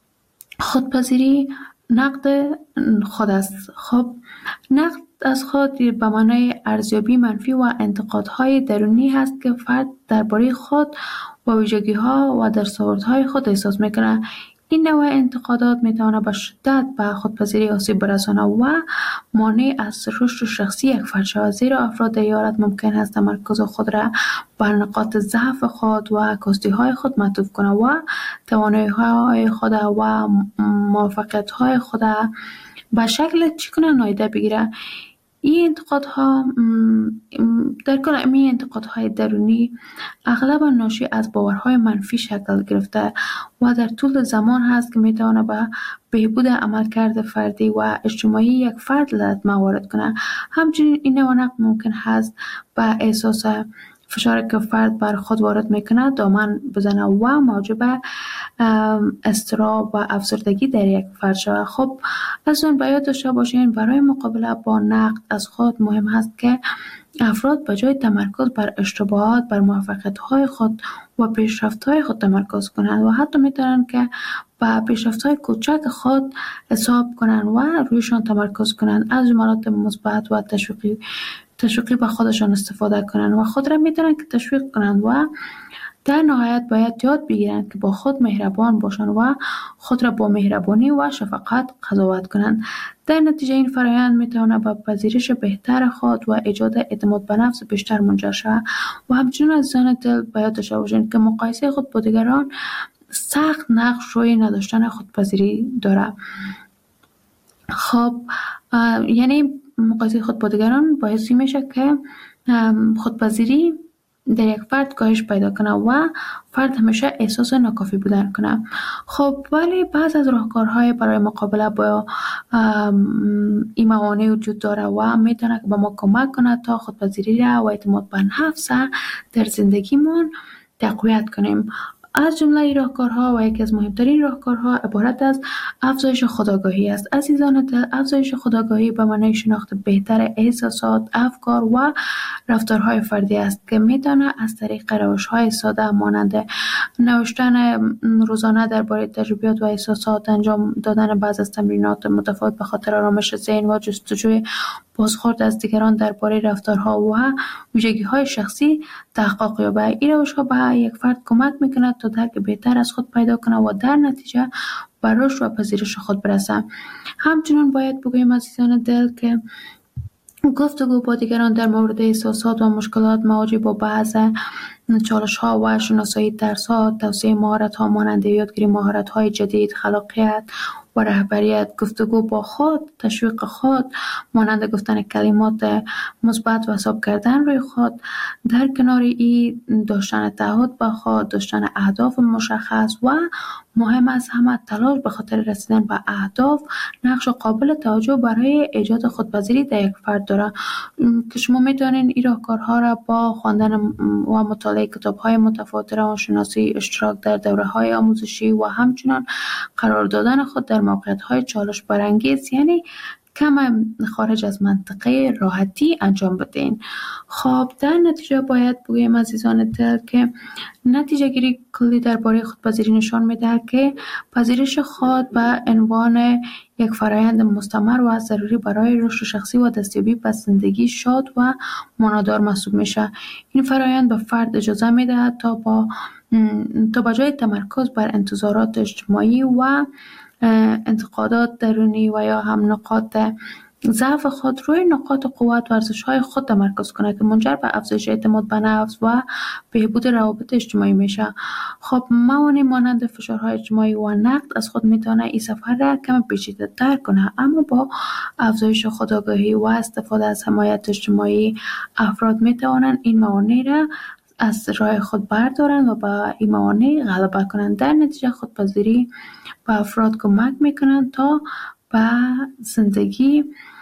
[SPEAKER 3] خودپذیری نقد خود است. خب نقد از خود به معنای ارزیابی منفی و انتقادهای درونی هست که فرد درباره خود و ویژگی‌ها و دستاوردهای خود احساس میکنه. این نوع انتقادات میتونه به شدت به خودپذیری آسیب برسانه و مانع از رشد شخصی یک فرد شود، زیرا افراد در این حالت ممکن است تمرکز خود را بر نقاط ضعف خود و کاستی‌های خود معطوف کنه و توانایی‌های خود و موفقیت‌های خود به شکل چی کنه نادیده بگیره. این انتقادها در کل این انتقادهای درونی اغلب ناشی از باورهای منفی شکل گرفته و در طول زمان هست که میتونه به بهبود عملکرد فردی و اجتماعی یک فرد لازمه وارد کنه. همچنین این نوع ممکن هست به احساس فشاری که فرد بر خود وارد میکنه دامن بزنه و موجب اضطراب و افسردگی در یک فرد شود. خب از اون باید داشته باشین برای مقابله با نقد از خود مهم هست که افراد به جای تمرکز بر اشتباهات بر موفقیت‌های خود و پیشرفت‌های خود تمرکز کنند و حتی میتونن که با پیشرفت‌های کوچک خود حساب کنند و رویشان تمرکز کنند، از جملات مثبت و تشویقی تشویقی به خودشان استفاده کنند و خود را میتونن که تشویق کنند و در نهایت باید یاد بگیرند که با خود مهربان باشند و خود را با مهربانی و شفقت قضاوت کنند. در نتیجه این فرآیند میتواند به پذیرش بهتر خود و ایجاد اعتماد به نفس بیشتر منجر شود. و همچنین عزیزان دل باید داشته باشند که مقایسه خود با دیگران سخت نقش روی نداشتن خودپذیری دارد. خب یعنی مقایسه خود با دیگران باعث میشه که خودپذیری در یک فرد کاهش پیدا کنه و فرد همیشه احساس ناکافی بودن کنه. خب ولی بعض از راهکارهای برای مقابله با این موانع وجود داره و میتونه که به ما کمک کنه تا خودپذیری و اعتماد به نفس در زندگیمون تقویت کنیم. از جمله این راهکارها و یکی از مهمترین راهکارها عبارت از افزایش خودآگاهی است. عزیزان دل، افزایش خودآگاهی به معنای شناخت بهتر احساسات، افکار و رفتارهای فردی است که میتونه از طریق روش‌های ساده مانند نوشتن روزانه درباره تجربیات و احساسات، انجام دادن بعض از تمرینات متفاوت به خاطر آرامش ذهن و جستجوی بازخورد از دیگران درباره رفتارها و ویژگی‌های شخصی تحقق یابد. این روش‌ها به یک فرد کمک می‌کند تا درک بهتر از خود پیدا کنه و در نتیجه به رشد و پذیرش خود برسه. همچنین باید بگوییم عزیزان دل که گفتگو با دیگران در مورد احساسات و مشکلات مواجه با بعض چالش‌ها و شناسایی ترس‌ها، توسعه مهارت‌ها مانند یادگیری مهارت‌های جدید، خلاقیت و رهبریت، گفتگو با خود، تشویق خود مانند گفتن کلمات مثبت و حساب کردن روی خود، در کنار این داشتن تعهد به خود، داشتن اهداف مشخص و مهم از همه تلاش به خاطر رسیدن به اهداف نقش قابل توجه برای ایجاد خودپذیری در یک فرد داره که شما میتونین این راهکارها را با خواندن و مطالعه کتاب‌های متفاوت، روانشناسی، اشتراک در دوره‌های آموزشی و همچنین قرار دادن خود در موقعیت‌های چالش برانگیز یعنی کم خارج از منطقه راحتی انجام بدین. خب در نتیجه باید بگویم عزیزان دل که نتیجه گیری کلی درباره خودپذیری نشان میده که پذیرش خود به عنوان یک فرآیند مستمر و ضروری برای رشد شخصی و دستیابی به زندگی شاد و معنادار محسوب میشه. این فرآیند به فرد اجازه میده تا با تا به جای تمرکز بر انتظارات اجتماعی و انتقادات درونی و یا هم نقاط ضعف خود روی نقاط قوت و ارزش‌های خود تمرکز کنه که منجر به افزایش اعتماد به نفس و بهبود روابط اجتماعی میشه. خب موانع مانند فشارهای اجتماعی و نقد از خود میتونه این سفر را کم پیچیده‌تر کنه، اما با افزایش خودآگاهی و استفاده از حمایت اجتماعی افراد میتوانند این موانع را از راه خود بردارن و با این موانع غلبه کنند. در نتیجه خودپذیری به افراد کمک میکنند تا به زندگی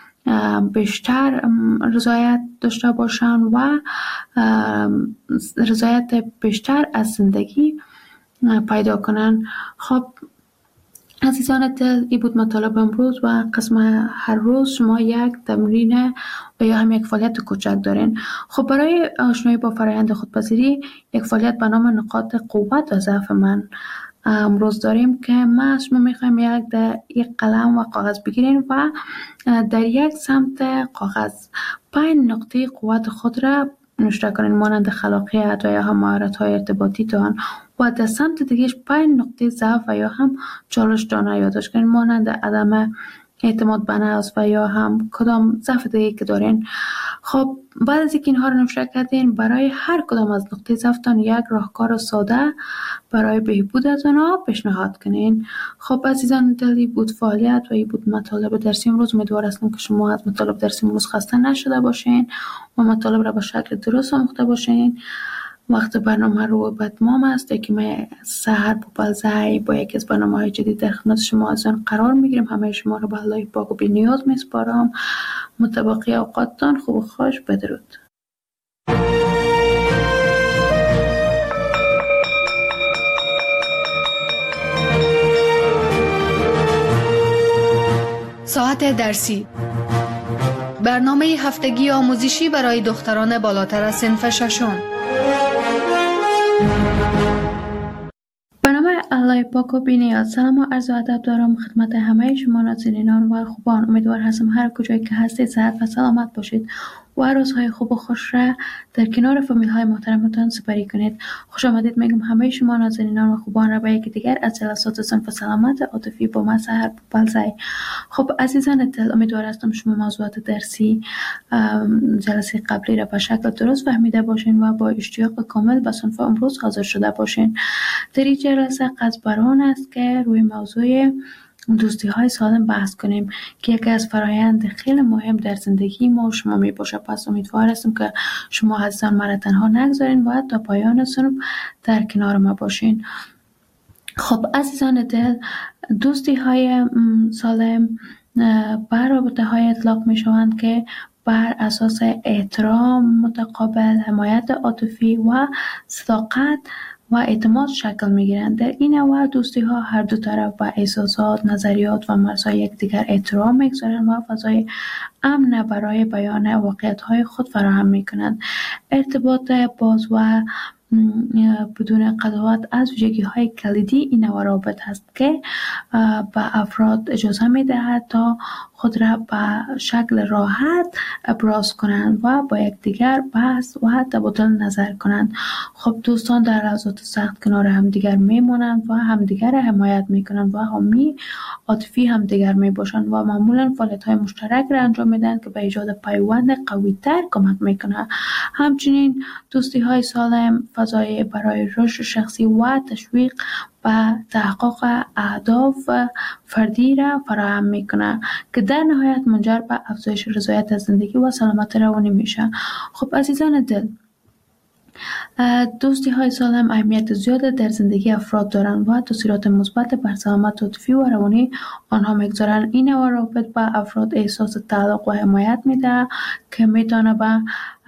[SPEAKER 3] بیشتر رضایت داشته باشند و رضایت بیشتر از زندگی پیدا کنند. خب عزیزان دل، این بود مطالب امروز و قسم هر روز شما یک تمرین و یا هم یک فعالیت کوچک دارین. خب برای آشنایی با فرآیند خودپذیری یک فعالیت به نام نقاط قوت و ضعف من امروز داریم که ما از شما میخوایم یک در یک قلم و کاغذ بگیرین و در یک سمت کاغذ پنج نقطه قوت خود را نوشته کنین مانند خلاقیت و یا هم مهارت‌های ارتباطی تان و در سمت دیگهش پنج نقطه ضعف و یا هم چالش تان یادداشت کنین مانند عدم اعتماد به نفس و یا هم کدام ضعف دیگه که دارین. خب بعد از اینکه اینها رو نوشته کردین، برای هر کدام از نقطه ضعفتان یک راهکار ساده برای بهبود از اونها پیشنهاد کنین. خب عزیزان دلی بود فعالیت و این بود مطالب درسی امروز. امیدوار هستم که شما از مطالب درسی امروز خسته نشده باشین و مطالب را به شکل درست آموخته باشین. وقت برنامه رو به اتمام است که من سحر پوپلزی با یکی از برنامه‌های جدید در خدمت شما عزیزان قرار میگیریم. همه شما رو به الله پاک و بی‌نیاز میسپارم. متبقی اوقاتتان خوب و خوش. بدرود.
[SPEAKER 1] ساعت درسی، برنامه هفتگی آموزشی برای دختران بالاتر از صنف ششم.
[SPEAKER 3] برنامه الله پاک و بی‌نیاز. سلام و عرض ادب دارم خدمت همه شما نازنینان و خوبان. امیدوار هستم هر کجایی که هستید صحت و سلامت باشید و روزهای خوب و خوش را در کنار فامیل های محترمتان سپری کنید. خوش آمدید میگم همه شما نازنینان و خوبان را به یکی دیگر از جلسات صنف سلامت عاطفی با من سحر پوپلزی. خب عزیزان دل، امیدوار هستم شما موضوعات درسی جلسه قبلی را به شکل درست فهمیده باشین و با اشتیاق کامل به صنف امروز حاضر شده باشین. در این جلسه قصد بر آن است که روی موضوع دوستی های سالم بحث کنیم که یکی از فرایند خیلی مهم در زندگی ما و شما می باشه. پس امیدوار هستم که شما عزیزان مرا تنها نگذارین و تا پایان صنف در کنار ما باشین. خب عزیزان دل، دوستی های سالم بر رابطه های اطلاق می شوند که بر اساس احترام متقابل، حمایت عاطفی و صداقت و اعتماد شکل میگیرند. در این نوع دوستی ها هر دو طرف با احساسات، نظریات و مرزهای یکدیگر احترام میگذارند و فضای امن برای بیان واقعیت های خود فراهم میکنند. ارتباط باز و بدون قضاوت از ویژگی های کلیدی این نوع روابط هست که به افراد اجازه میدهد تا خود را به شکل راحت ابراز کنند و با یکدیگر بحث و تبادل نظر کنند. خب دوستان در لحظات سخت کنار همدیگر میمانند و همدیگر را حمایت میکنند و حامی عاطفی همدیگر میباشند و معمولا فعالیت‌های مشترک را انجام میدن که به ایجاد پیوند قوی‌تر کمک میکنه. همچنین دوستی های سالم فضای برای رشد شخصی و تشویق و تحقق اهداف فردی را فراهم میکنه که در نهایت منجر به افزایش رضایت از زندگی و سلامت روانی میشه. خب عزیزان دل، دوستی های سالم اهمیت زیاد در زندگی افراد دارند و تاثیرات مثبت بر سلامت عاطفی و روانی آنها میگذارند. این نوع روابط به افراد احساس تعلق و حمایت میده که میتونه به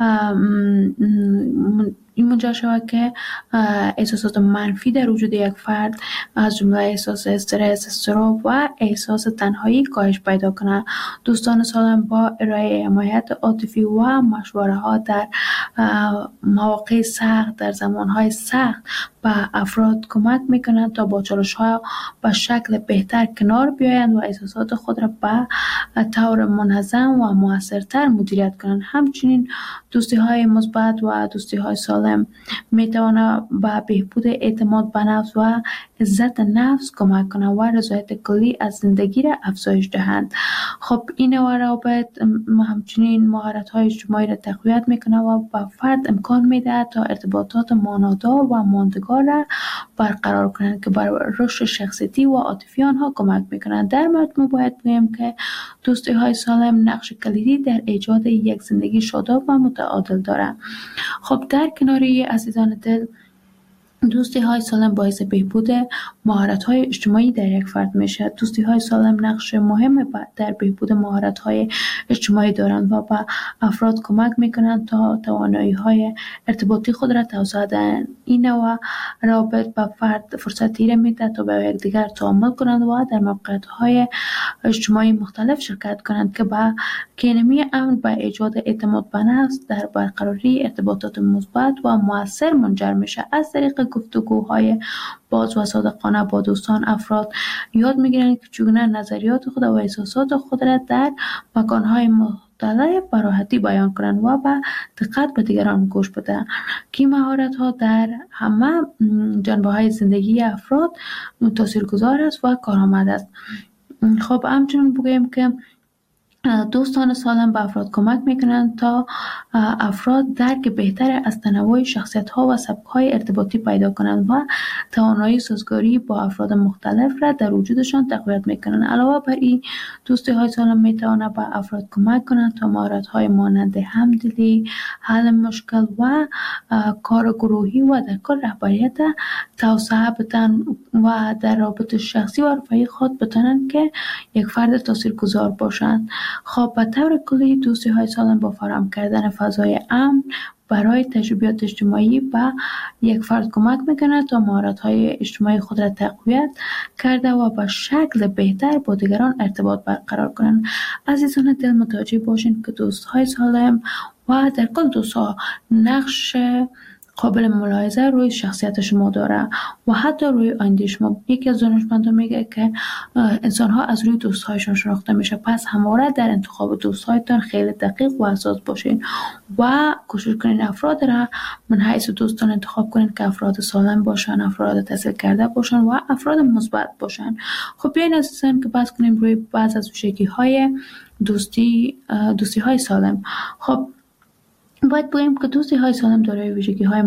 [SPEAKER 3] این منجر شود که احساسات منفی در وجود یک فرد از جمله احساس استرس، اضطراب و احساس تنهایی کاهش پیدا کنه. دوستان سالم با ارائه حمایت عاطفی و مشوره ها در مواقع سخت، در زمانهای سخت به افراد کمک میکنند تا با چالش ها به شکل بهتر کنار بیایند و احساسات خود را به طور منظم و موثرتر مدیریت کنند. همچنین دوستی های مثبت و دوستی های سالم میتواند به بهبود اعتماد به نفس و عزت نفس کمک کنند و رضایت کلی از زندگی را افزایش دهند. خب این نوع روابط همچنین مهارت های اجتماعی را تقویت میکنه و به فرد امکان میده تا ارتباطات معنادار و ماندگار را برقرار کنند که بر رشد شخصیتی و عاطفی آنها کمک میکنند. در مجموع باید بگویم که دوستی های سالم نقش کلیدی در ایجاد یک زندگی شاداب و متعادل دارند. خب در کناری عزیزان دل، دوستی های سالم باعث بهبود مهارت های اجتماعی در یک فرد میشه. دوستی های سالم نقش مهم در بهبود مهارت های اجتماعی دارند و به افراد کمک میکنند تا توانایی های ارتباطی خود را توسعه دهند. این نوع روابط به فرد فرصتی را میده تا به یکدیگر تعامل کنند و در موقعیت های اجتماعی مختلف شرکت کنند که با کینمی امن به ایجاد اعتماد به نفس در برقراری ارتباطات مثبت و مؤثر منجر میشه. از طریق گفتگوهای باز و صادقانه با دوستان افراد یاد میگیرند که چگونه نظریات خود و احساسات خود را در مکانهای مختلف به راحتی بیان کنند و با دقت به دیگران گوش بدهند که مهارت ها در همه جنبه های زندگی افراد تاثیرگذار است و کارآمد است. خب همچنین بگویم که دوستان سالم به افراد کمک میکنند تا افراد درک بهتر از تنوع شخصیت ها و سبک های ارتباطی پیدا کنند و توانایی سازگاری با افراد مختلف را در وجودشان تقویت میکنند. علاوه بر این، دوستی های سالم میتواند به افراد کمک کنند تا مهارت های مانند همدلی، حل مشکل و کار گروهی و در کل رهبریت توسعه بدن و در رابطه شخصی و رفاهی خود بتوانند که یک فرد تاثیرگذار باشند. خب به طور کلی دوستی های سالم با فراهم کردن فضای امن برای تجربیات اجتماعی به یک فرد کمک میکنه تا مهارت های اجتماعی خود را تقویت کرده و به شکل بهتر با دیگران ارتباط برقرار کنند. عزیزان دل، متوجه باشین که دوست های سالم و در کل دوست ها نقش قابل ملاحظه روی شخصیت شما داره و حتی روی آینده شما. یکی از دانشمندان میگه که انسان ها از روی دوست هایشان شناخته میشه، پس همواره در انتخاب دوست هایتان خیلی دقیق و حساس باشین و کوشش کنین افراد را من حیث دوستان انتخاب کنین که افراد سالم باشن، افراد تحصیل کرده باشن و افراد مثبت باشن. خب بیاین عزیزان که بحث کنیم روی بعض از ویژگی های دوستی دوستی های سالم. خب باید بگوییم که دوستی های سالم دارای ویژگی های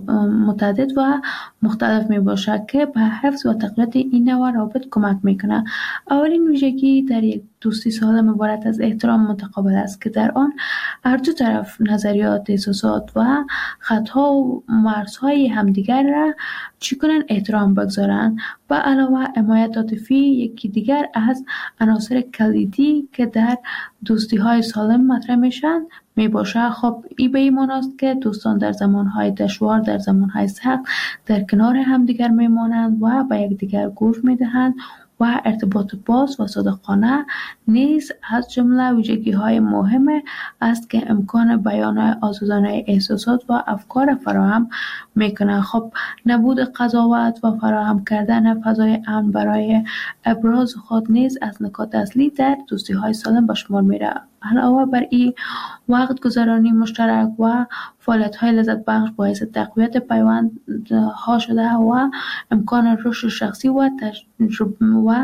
[SPEAKER 3] متعدد و مختلف می باشد که به حفظ و تقویت این نوع روابط کمک میکنه. اولین ویژگی در یک دوستی سالم عبارت از احترام متقابل است که در آن هر دو طرف نظریات، احساسات و خطها و مرزهای همدیگر را چی کنن احترام بگذارن. و علاوه حمایت عاطفی یکی دیگر از عناصر کلیدی که در دوستی های سالم مطرح میشن می باشه. خب این به این معناست که دوستان در زمانهای دشوار، در زمانهای سخت در کنار همدیگر میمانند و به یکدیگر گوش میدهند و ارتباط باز و صادقانه نیز از جمله ویژگی های مهم است که امکان بیان آزادانه احساسات و افکار فراهم میکنه. خب نبود قضاوت و فراهم کردن فضای امن برای ابراز خود نیز از نکات اصلی در دوستی های سالم به شمار میره. علاوه بر این، وقت گذرانی مشترک و فعالیت های لذت بخش باعث تقویت پیوند ها شده و امکان رشد شخصی و تجربه و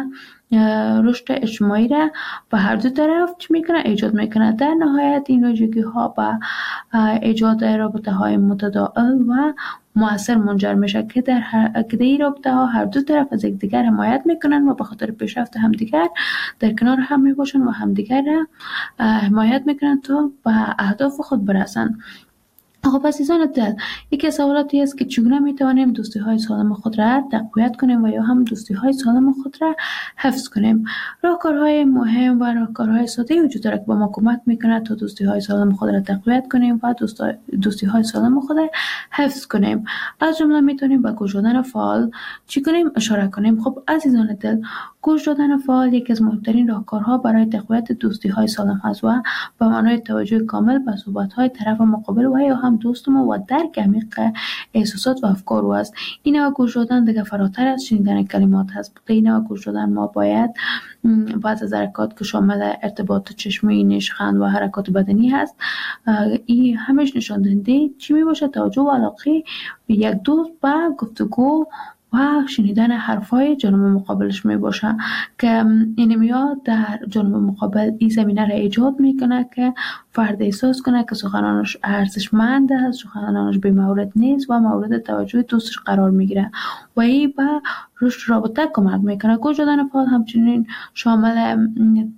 [SPEAKER 3] رشد اجتماعی را به هر دو طرف چی میکنه ایجاد میکنه. در نهایت این ویژگی ها به ایجاد رابطه های متداول و مؤثر منجر میشه که در هر که در این رابطه ها هر دو طرف از یکدیگر حمایت میکنن و به خاطر پیشرفت همدیگر در کنار هم میباشن و همدیگر را حمایت میکنن تا به اهداف خود برسن. خب عزیزان دل، یکی از سوالاتی است که چگونه میتوانیم دوستی های سالم خود را تقویت کنیم و یا هم دوستی های سالم خود را حفظ کنیم. راهکارهای مهم و راهکارهای ساده وجود دارد که به ما کمک میکنه تا دوستی های سالم خود را تقویت کنیم و دوستی های سالم خود را حفظ کنیم. از جمله میتونیم به گوش دادن فعال چی کنیم اشاره کنیم. خب عزیزان دل، گوش دادن فعال یکی از مهمترین راهکارها برای تقویت دوستی های سالم است و به معنای توجه کامل به صحبت های طرف مقابل و یا هم دوست ما و درک عمیق احساسات و افکار او است. این نوع گوش دادن دیگه فراتر از شنیدن کلمات است. این نوع گوش دادن ما باید بعض از حرکات که شامل ارتباط چشمی، نشخند و حرکات بدنی هست، این همش نشان دهنده چی می باشه؟ توجه و علاقه یک دوست به گفتگو و شنیدن حرفای جانب مقابلش می باشه که این میاد در جانب مقابل این زمینه را ایجاد میکنه که فرد احساس کنه که سخنانش ارزشمند است، سخنانش بی مورد نیست و مورد توجه دوستش قرار میگیره و این به رشد رابطه کمک میکنه. گوش دادن فعال همچنین شامل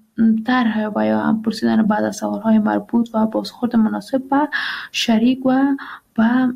[SPEAKER 3] طرح و یا هم پرسیدن بعد از سوالهای مربوط و بازخورد مناسب به شریک و به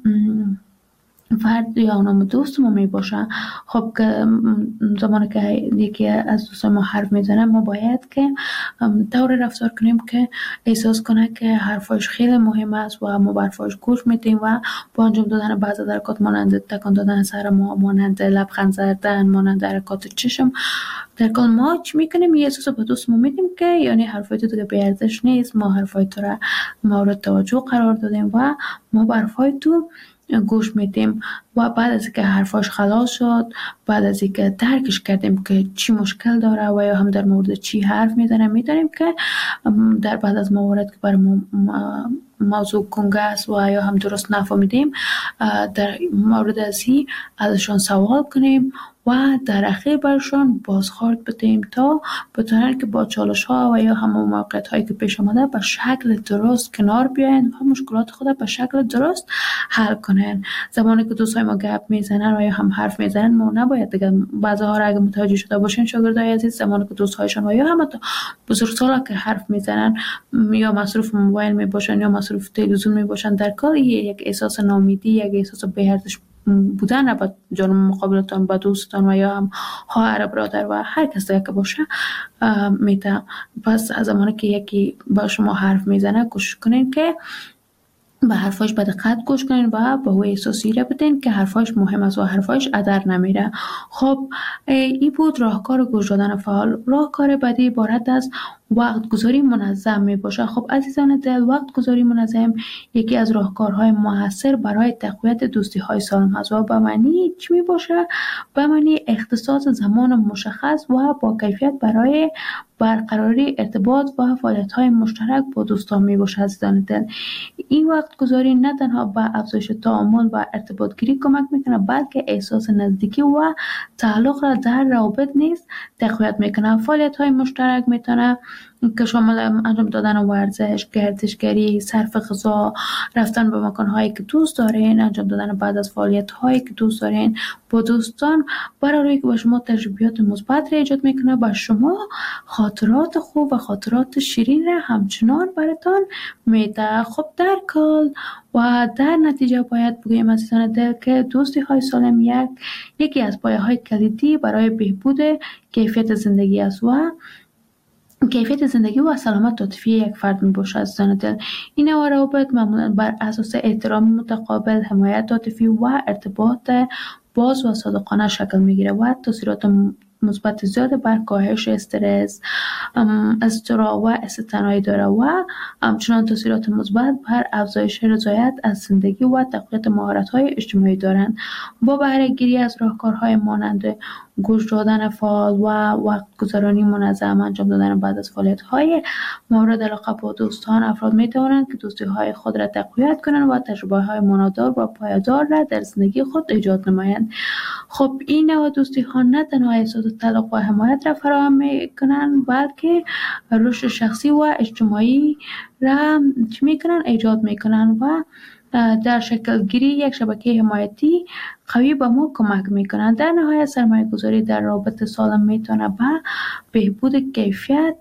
[SPEAKER 3] فرد یا نام دوست ما می باشه. خب که زمانی که یکی از دوستان ما حرف میزنه ما باید که طور رفتار کنیم که احساس کنه که حرفاش خیلی مهم است و ما حرفاش گوش میدیم و با انجام دادن بعضی حرکات مانند تکان دادن سر ما، مانند لبخند زدن، مانند حرکات چشم، در کل ما چی میکنیم؟ یه احساس به دوست ما میدیم که یعنی حرفای تو دیگه بی ارزش نیست، ما حرفای تو را مورد توجه قرار دادیم و ما به حرفای تو گوش میدیم و بعد از اینکه حرفاش خلاص شد، بعد از اینکه درکش کردیم که چی مشکل داره و یا هم در مورد چی حرف میزنه، میدونیم که در بعد از موارد که برای ما موضوع گنگ است و یا هم درست نفهمیدیم، در مورد ازی ازشان سوال کنیم و و در اخیر برشان بازخورد بدهیم تا بتونن که با چالش ها و یا همون موقعیت هایی که پیش آمده به شکل درست کنار بیاین و مشکلات خود به شکل درست حل کنن. زمانی که دوستای ما گپ میزنن و یا هم حرف میزنن ما نباید دیگه بعضی ها را اگه متوجه شده باشین شاگردای عزیز، زمانی که دوستهایشان و یا هم بزرگسالا که حرف میزنن یا مصروف موبایل می باشن یا مصروف تلویزیون می باشن، در کل یک احساس ناامیدی، یک احساس بی‌ارزش بودن را به جانب مقابلتان، به دوستان و یا هم خواهر برادر و هر کس که باشه میته. پس از زمانی که یکی با شما حرف میزنه کوشش کنین که به حرفاش به دقت گوش کنین و به او احساسی را بدین که حرفاش مهم است و حرفاش ادر نمیره. خب این بود راهکار گوش دادن فعال. راهکار بعدی عبارت از وقت گذاری منظم می باشه. خب عزیزان دل، وقت گذاری منظم یکی از راهکارهای موثر برای تقویت دوستی های سالم هست و به معنی چی می باشه؟ به معنی اختصاص زمان مشخص و با کیفیت برای برقراری ارتباط و فعالیت های مشترک با دوستان می باشه. عزیزان دل، این وقت گذاری نه تنها به افزایش تعامل و ارتباط گیری کمک میکنه بلکه احساس نزدیکی و تعلق را در روابط نیز تقویت میکنه. فعالیت های مشترک میتونه که شامل انجام دادن ورزش، گردشگری، صرف غذا، رفتن به مکان‌هایی که دوست دارین، انجام دادن بعد از فعالیت‌هایی که دوست دارین با دوستان، برای که به شما تجربیات مثبت را ایجاد میکنه، با شما خاطرات خوب و خاطرات شیرین را همچنان براتون میده. خب در کل و در نتیجه باید بگویم عزیزان دل که دوستی های سالم یک یکی از پایه های کلیدی برای بهبود کیفیت زندگی است و کیفیت زندگی و سلامت عاطفی یک فرد می باشد. عزیزان دل، این نوع روابط معمولا بر اساس احترام متقابل، حمایت عاطفی و ارتباط باز و صادقانه شکل می گیره و تاثیرات مثبت زیاد بر کاهش استرس، اضطراب و استثنایی داره و همچنان تاثیرات مثبت بر افزایش رضایت از زندگی و تقویت مهارت‌های اجتماعی دارند. با بهره گیری از راهکارهای مانند گوش دادن فعال و وقت گذرانی منظم، انجام دادن بعد از فعالیت‌های مورد علاقه با دوستان، افراد می‌توانند که دوستی‌های خود را تقویت کنند و تجربه‌های معنادار و پایدار را در زندگی خود ایجاد نمایند. خب این نوع دوستی‌ها نه تنها احساس تعلق و حمایت را فراهم می‌کنند بلکه رشد شخصی و اجتماعی را چی می‌کنند ایجاد می‌کنند و در شکل گیری یک شبکه حمایتی قوی به ما کمک میکنند. در نهایت سرمایه گذاری در رابطه سالم میتونه به بهبود کیفیت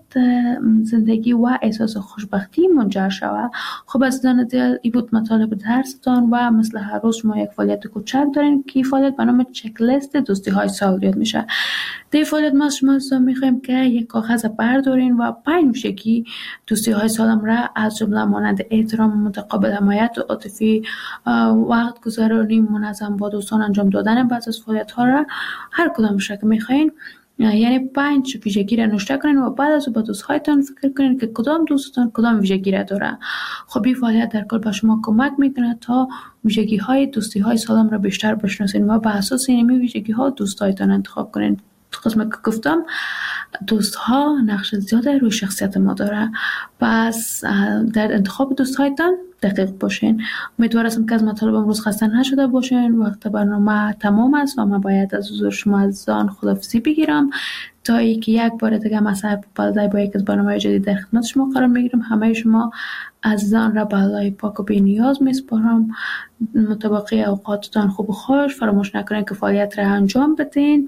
[SPEAKER 3] زندگی و احساس خوشبختی منجر شود. خب عزیزان دل، این بود مطالب درستان و مثل هر روز ما یک فعالیت کوچک داریم که فعالیت به نام چک لیست دوستی های سال یاد میشه. در فعالیت ما شما میخوایم که یک کاغذ بردارین و پنج ویژگی دوستی های سالم را از جمله مانند احترام متقابل، حمایت عاطفی، وقت گذرانی منظم با دوستان، انجام دادن بعض از فعالیت ها را هر کدامش که میخواین، یعنی پنج ویژگی را نوشته کنین و بعد از با دوستهایتان فکر کنین که کدام دوستتان کدام ویژگی را داره. خب این فعالیت در کل به شما کمک میکنه تا ویژگی های دوستی های سالم را بیشتر بشناسین و بر اساس این ویژگی ها دوستهایتان انتخاب کنین. قسمت که گفتم دوست ها نقش زیاده روی شخصیت ما داره، پس در انتخاب دوست هایتان دقیق باشین. امیدوارم که از مطالب امروز خسته نشده باشین. وقت برنامه تمام است و من باید از حضور شما عزیزان خداحافظی بگیرم تا اینکه یک بار دیگه مساء پالدای با یک از برنامه جدید در خدمت شما قرار میگیرم. همه شما عزیزان را به الله پاک و بی نیاز میسپارم. مطابق اوقاتتان خوب و خوش، فراموش نکنین که فعالیت را انجام بدین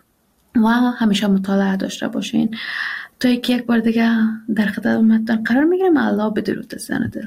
[SPEAKER 3] و همیشه مطالعه داشته باشین. تا اینکه یک بار دیگه در خدمتتان قرار میگیرم. الله بدرود عزیزان دل.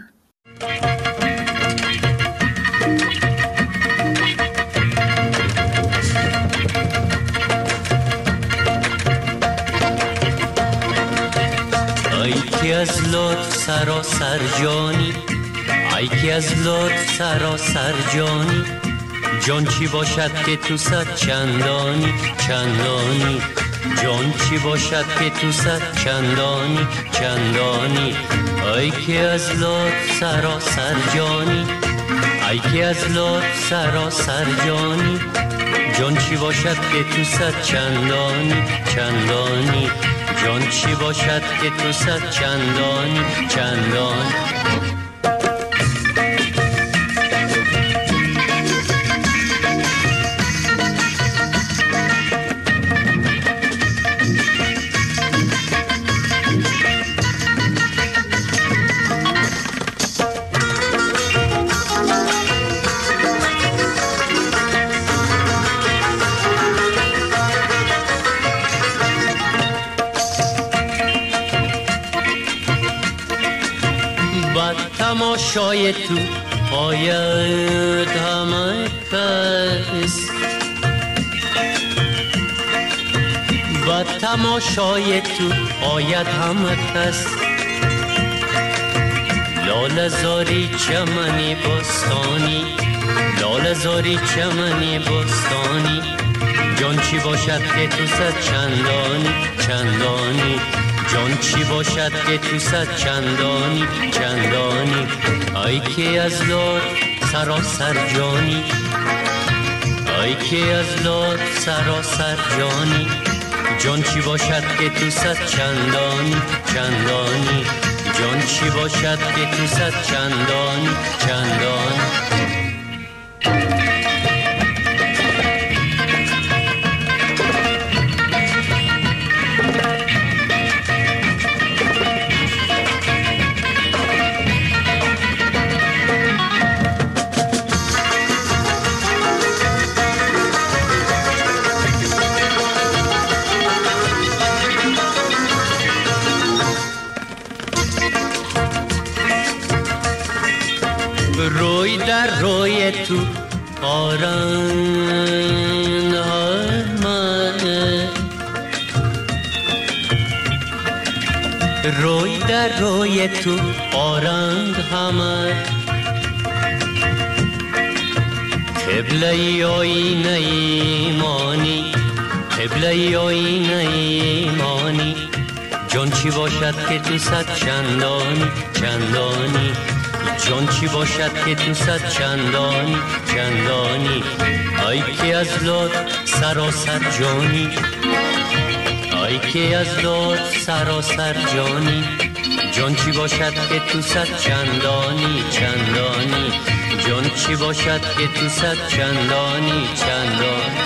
[SPEAKER 4] ای که از لطف سراسر جانی، ای که از لطف سراسر جانی، جان چی باشد که تو صد چندانی چندانی، جان چی باشد که تو صد چندانی چندانی. ای که از لطف سراسر جانی، ای که از لطف سراسر جانی، جان چی باشد که تو صد چندانی چندانی، جان چی باشد که تو صد چندانی چندانی. تماشای تو آید همه کس، با تماشای تو آید همه کس. لاله زاری چمنی بستانی، لاله زاری چمنی بستانی، جان چی باشد که تو صد چندانی چندانی، جان چی باشد که تو صد چندانی چندانی. ای که از لات سراسر جانی، ای که از لات سراسر جانی، جان چی باشد که تو صد چندانی چندانی، جان چی باشد که تو صد چندانی چندانی. روی در روی تو آران همه، روی در روی تو آران همه، قبله آینه ایمانی، قبله آینه ایمانی، جان چی باشد که تو صد چندانی چندانی، جان چی باشد که تو صد چندانی چندانی. ای که از لات سراسر جانی، ای که از لات سراسر جانی، جان چی باشد که تو صد چندانی چندانی، جان چی باشد که تو صد چندانی چندانی.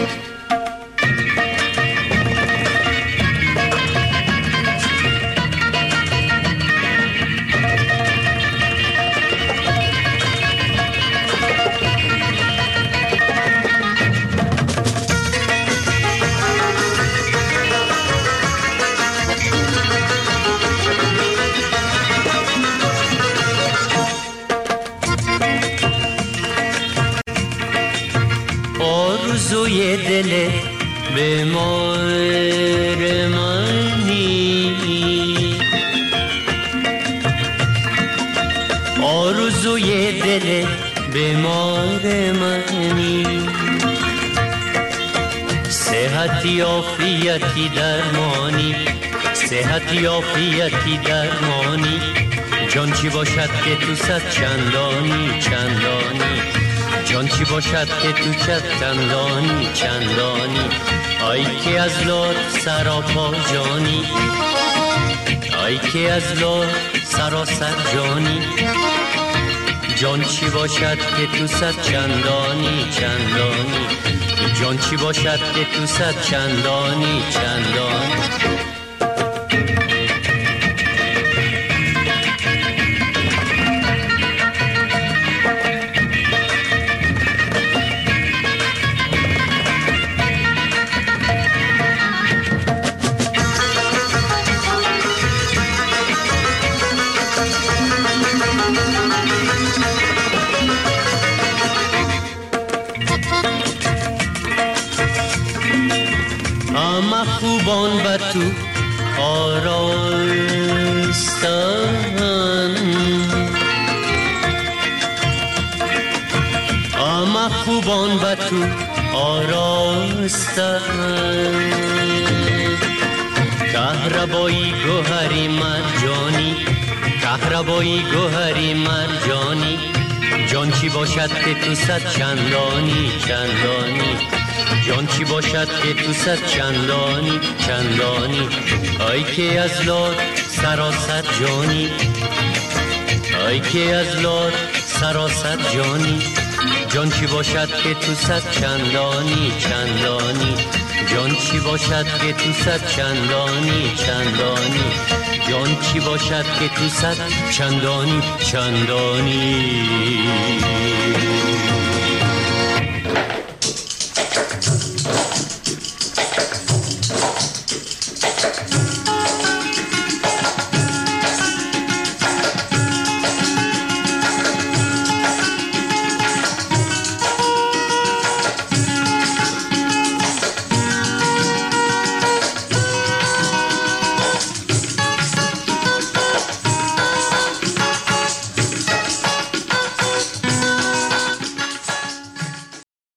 [SPEAKER 4] آرزوی دل بیمار منی، آرزوی دل بیمار منی، صحتی عافیتی درمانی، صحتی عافیتی درمانی، جان چی باشد که تو صد چندانی چندانی، جان چی باشد که تو صد چندانی چندانی. ای که از لات سراپا جانی، ای که از لات سراسر جانی، جان چی باشد که تو صد چندانی چندانی، جان چی باشد که تو صد چندانی چندانی. همه خوبان به تو آراستن، همه خوبان به تو آراستن، کهربایی گوهری مرجانی، کهربایی گوهری مرجانی، جان چی باشد که تو صد چندانی چندانی، جان چی باشد که تو صد چندانی چندانی. ای که از لات سراسر جانی، ای که از لات سراسر جانی، جان چی باشد که تو صد چندانی چندانی، جان چی باشد که تو صد چندانی چندانی، جان چی باشد که تو صد چندانی چندانی.